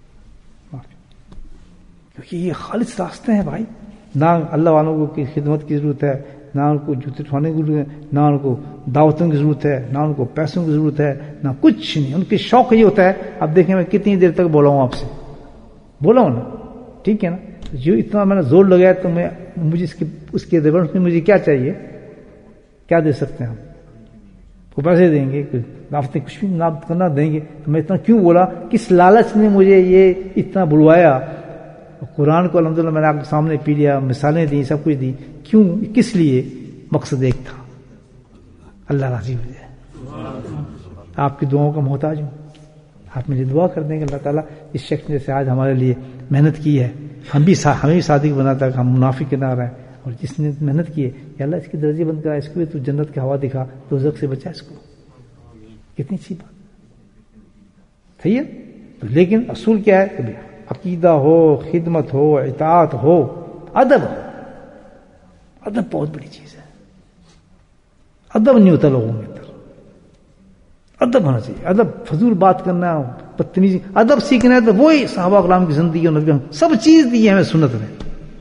کیونکہ یہ خالص راستے ہیں بھائی. نہ اللہ والوں کو کی خدمت کی ضرورت ہے نہ ان کو جوتے اٹھانے کی ضرورت ہے نہ ان کو دعوتوں کی ضرورت ہے نہ ان کو پیسوں کی ضرورت ہے نہ کچھ نہیں. ان کے شوق یہ ہوتا ہے. اب دیکھیں میں کتنی دیر تک بولا ہوں آپ سے بولا ہوں نا ٹھیک ہے نا. جو اتنا میں نے زور لگایا تو میں مجھے اس کے اس کے ریورنس میں مجھے کیا چاہیے کیا دے سکتے ہیں ہم کو پیسے دیں گے دعوتیں کچھ بھی نافذ کرنا دیں گے تو میں اتنا کیوں بولا کس لالچ نے مجھے یہ اتنا بلوایا. قرآن کو الحمدللہ میں نے آپ کے سامنے پی لیا مثالیں دی سب کچھ دی کیوں کس لیے مقصد ایک تھا اللہ راضی ہو جائے. آپ کی دعاؤں کا محتاج ہوں. آپ مجھے دعا کر دیں کہ اللہ تعالیٰ اس شخص نے جیسے آج ہمارے لیے محنت کی ہے ہم بھی ہمیں بھی صادق بناتا ہے کہ ہم منافق کے نہ رہیں اور جس نے محنت کی ہے یا اللہ اس کی درجے بند کرا اس کو بھی تو جنت کی ہوا دکھا تو دوزخ سے بچا اس کو. کتنی اچھی بات صحیح ہے. لیکن اصول کیا ہے کہ عقیدہ ہو خدمت ہو اطاعت ہو ادب ادب بہت بڑی چیز ہے. ادب نہیں ہوتا لوگوں کے اندر. ادب ہونا چاہیے. ادب فضول بات کرنا بدتمیزی. ادب سیکھنا ہے تو وہی صحابہ کرام کی زندگی اور نبی سب چیز دی ہے ہمیں سنت میں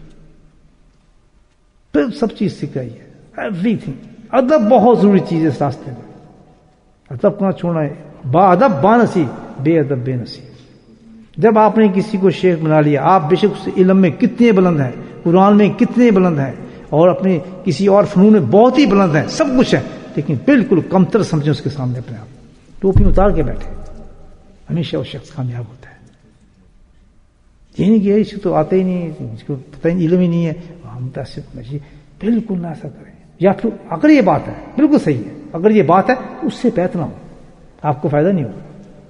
پھر سب چیز سکھائی ہے ایوری تھنگ. ادب بہت ضروری چیز ہے اس راستے میں. ادب کہاں چھوڑنا ہے. با ادب با نصیب بے ادب بے نصیب. جب آپ نے کسی کو شیخ بنا لیا آپ بے شک اس علم میں کتنے بلند ہیں قرآن میں کتنے بلند ہیں اور اپنے کسی اور فنون میں بہت ہی بلند ہیں سب کچھ ہے لیکن بالکل کمتر سمجھیں اس کے سامنے اپنے آپ ٹوپی اتار کے بیٹھے ہمیشہ وہ شخص کامیاب ہوتا ہے. یہ نہیں کہ اس کو تو آتے ہی نہیں، اس کو پتہ ہی علم ہی نہیں ہے، ہم متاثر نہیں، بالکل نہ ایسا کریں. یا پھر اگر یہ بات ہے بالکل صحیح ہے، اگر یہ بات ہے اس سے بیعت نہ ہو، آپ کو فائدہ نہیں ہوگا،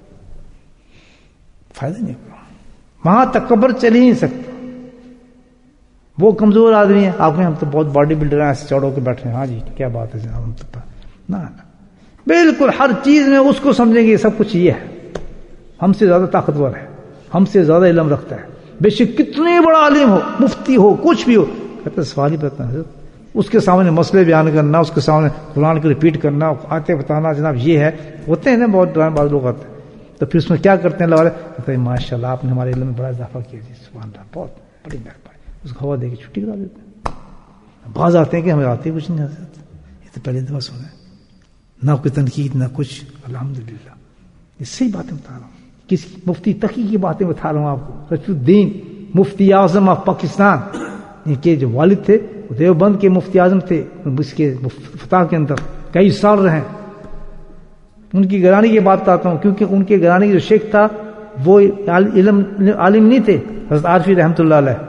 فائدہ نہیں ہوگا. وہاں تکبر چل ہی نہیں سکتا. وہ کمزور آدمی ہے، آپ نے ہم تو بہت باڈی بلڈر ہیں، ایسے چوڑ ہو کے بیٹھے ہیں، ہاں جی کیا بات ہے جناب، ہم تو نہ بالکل ہر چیز میں اس کو سمجھیں گے سب کچھ یہ ہے، ہم سے زیادہ طاقتور ہے، ہم سے زیادہ علم رکھتا ہے، بے شک کتنے بڑا عالم ہو، مفتی ہو، کچھ بھی ہو. کہتے سوال ہی پتہ ہے، اس کے سامنے مسئلے بیان کرنا، اس کے سامنے قرآن کو ریپیٹ کرنا، آتے بتانا جناب یہ ہے. ہوتے ہیں نا بہت بعض لوگ آتے ہیں، تو پھر اس میں کیا کرتے ہیں اللہ والے، کہتے ہیں ماشاء اللہ آپ نے ہمارے علم میں بڑا اضافہ کیا جی، سبحان اللہ، بہت بڑی مہربانی. اس کو ہوا دے کے چھٹی کرا دیتے ہیں. بعض آتے ہیں کہ ہمیں آتے کچھ نہیں حضرت، یہ تو پہلے دفعہ سنا ہے، نہ کوئی تنقید نہ کچھ. الحمدللہ یہ صحیح باتیں بتا رہا ہوں، کس مفتی تقی کی باتیں بتا رہا ہوں آپ کو. رشید الدین مفتی اعظم آف پاکستان، ان کے جو والد تھے وہ دیوبند کے مفتی اعظم تھے، اس کے فتح کے اندر کئی سال رہے. ان کی گھرانے کی بات بتاتا ہوں، کیونکہ ان کے گھرانے کی جو شیخ تھا وہ علم عالم نہیں تھے. حضرت عارفی رحمۃ اللہ علیہ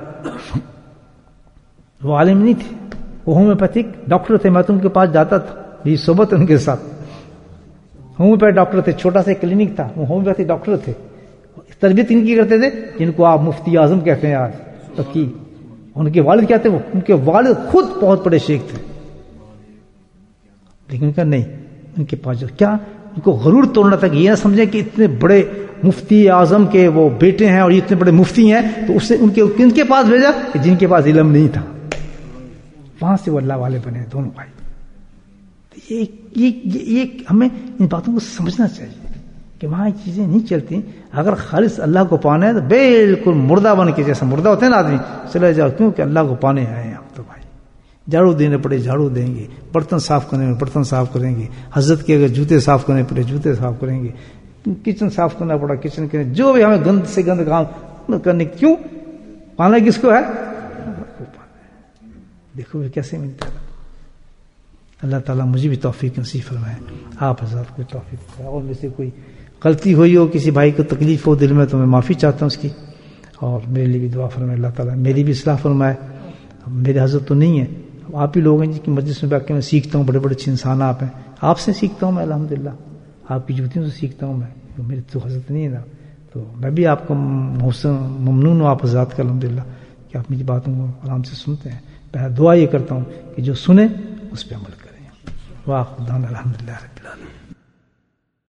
وہ عالم نہیں تھے، وہ ہومیوپیتھک ڈاکٹر تھے. میں تو ان کے پاس جاتا تھا، یہ صحبت ان کے ساتھ. ہومیوپیتھ ڈاکٹر تھے، چھوٹا سا کلینک تھا، وہ ہومیوپیتھک ڈاکٹر تھے. تربیت ان کی کرتے تھے جن کو آپ مفتی اعظم کہتے ہیں آج تقی. ان کے والد کیا تھے، وہ ان کے والد خود بہت بڑے شیخ تھے، لیکن ان کا نہیں، ان کے پاس جو کیا ان کو غرور توڑنا تھا کہ یہ نہ سمجھیں کہ اتنے بڑے مفتی اعظم کے وہ بیٹے ہیں اور یہ اتنے بڑے مفتی ہیں، تو اس سے ان کے کن کے پاس بھیجا کہ جن کے پاس علم نہیں تھا. وہاں سے وہ اللہ والے بنے دونوں بھائی. یہ, یہ, یہ, یہ ہمیں ان باتوں کو سمجھنا چاہیے کہ وہاں یہ چیزیں نہیں چلتی. اگر خالص اللہ کو پانا ہے تو بالکل مردہ بن کے، جیسا مردہ ہوتے ہیں نا آدمی، چلے جاؤ، کیونکہ اللہ کو پانے آئے ہیں ہم تو بھائی. جھاڑو دینے پڑے جھاڑو دیں گے، برتن صاف کرنے میں برتن صاف کریں گے، حضرت کے اگر جوتے صاف کرنے پڑے جوتے صاف کریں گے، کچن صاف کرنا پڑا کچن کریں، جو بھی ہمیں گند سے گند کام کرنے. کیوں پانا کس کو ہے؟ دیکھو کیسے ملتا ہے. اللہ تعالیٰ مجھے بھی توفیق نصیب فرمائے، آپ حضرات کو توفیق فرمائے. اور میں سے کوئی غلطی ہوئی ہو، کسی بھائی کو تکلیف ہو دل میں، تو میں معافی چاہتا ہوں اس کی، اور میرے لیے بھی دعا فرمائے اللہ تعالیٰ، میری بھی اصلاح فرمائے. میرے حضرت تو نہیں ہے، آپ ہی لوگ ہیں جن کی مجلس میں بیٹھ کے میں سیکھتا ہوں، بڑے بڑے اچھے انسان آپ ہیں، آپ سے سیکھتا ہوں میں الحمدللہ، آپ کی جوتیوں سے سیکھتا ہوں میں، میرے تو حضرت نہیں ہے نا، تو میں بھی آپ کو محسن ممنون ہوں آپ حضرات کا الحمدللہ کہ آپ میری باتوں کو آرام سے سنتے ہیں. میں دعا یہ کرتا ہوں کہ جو سنیں اس پہ عمل کریں. واہ خدا الحمدللہ رب العالمین.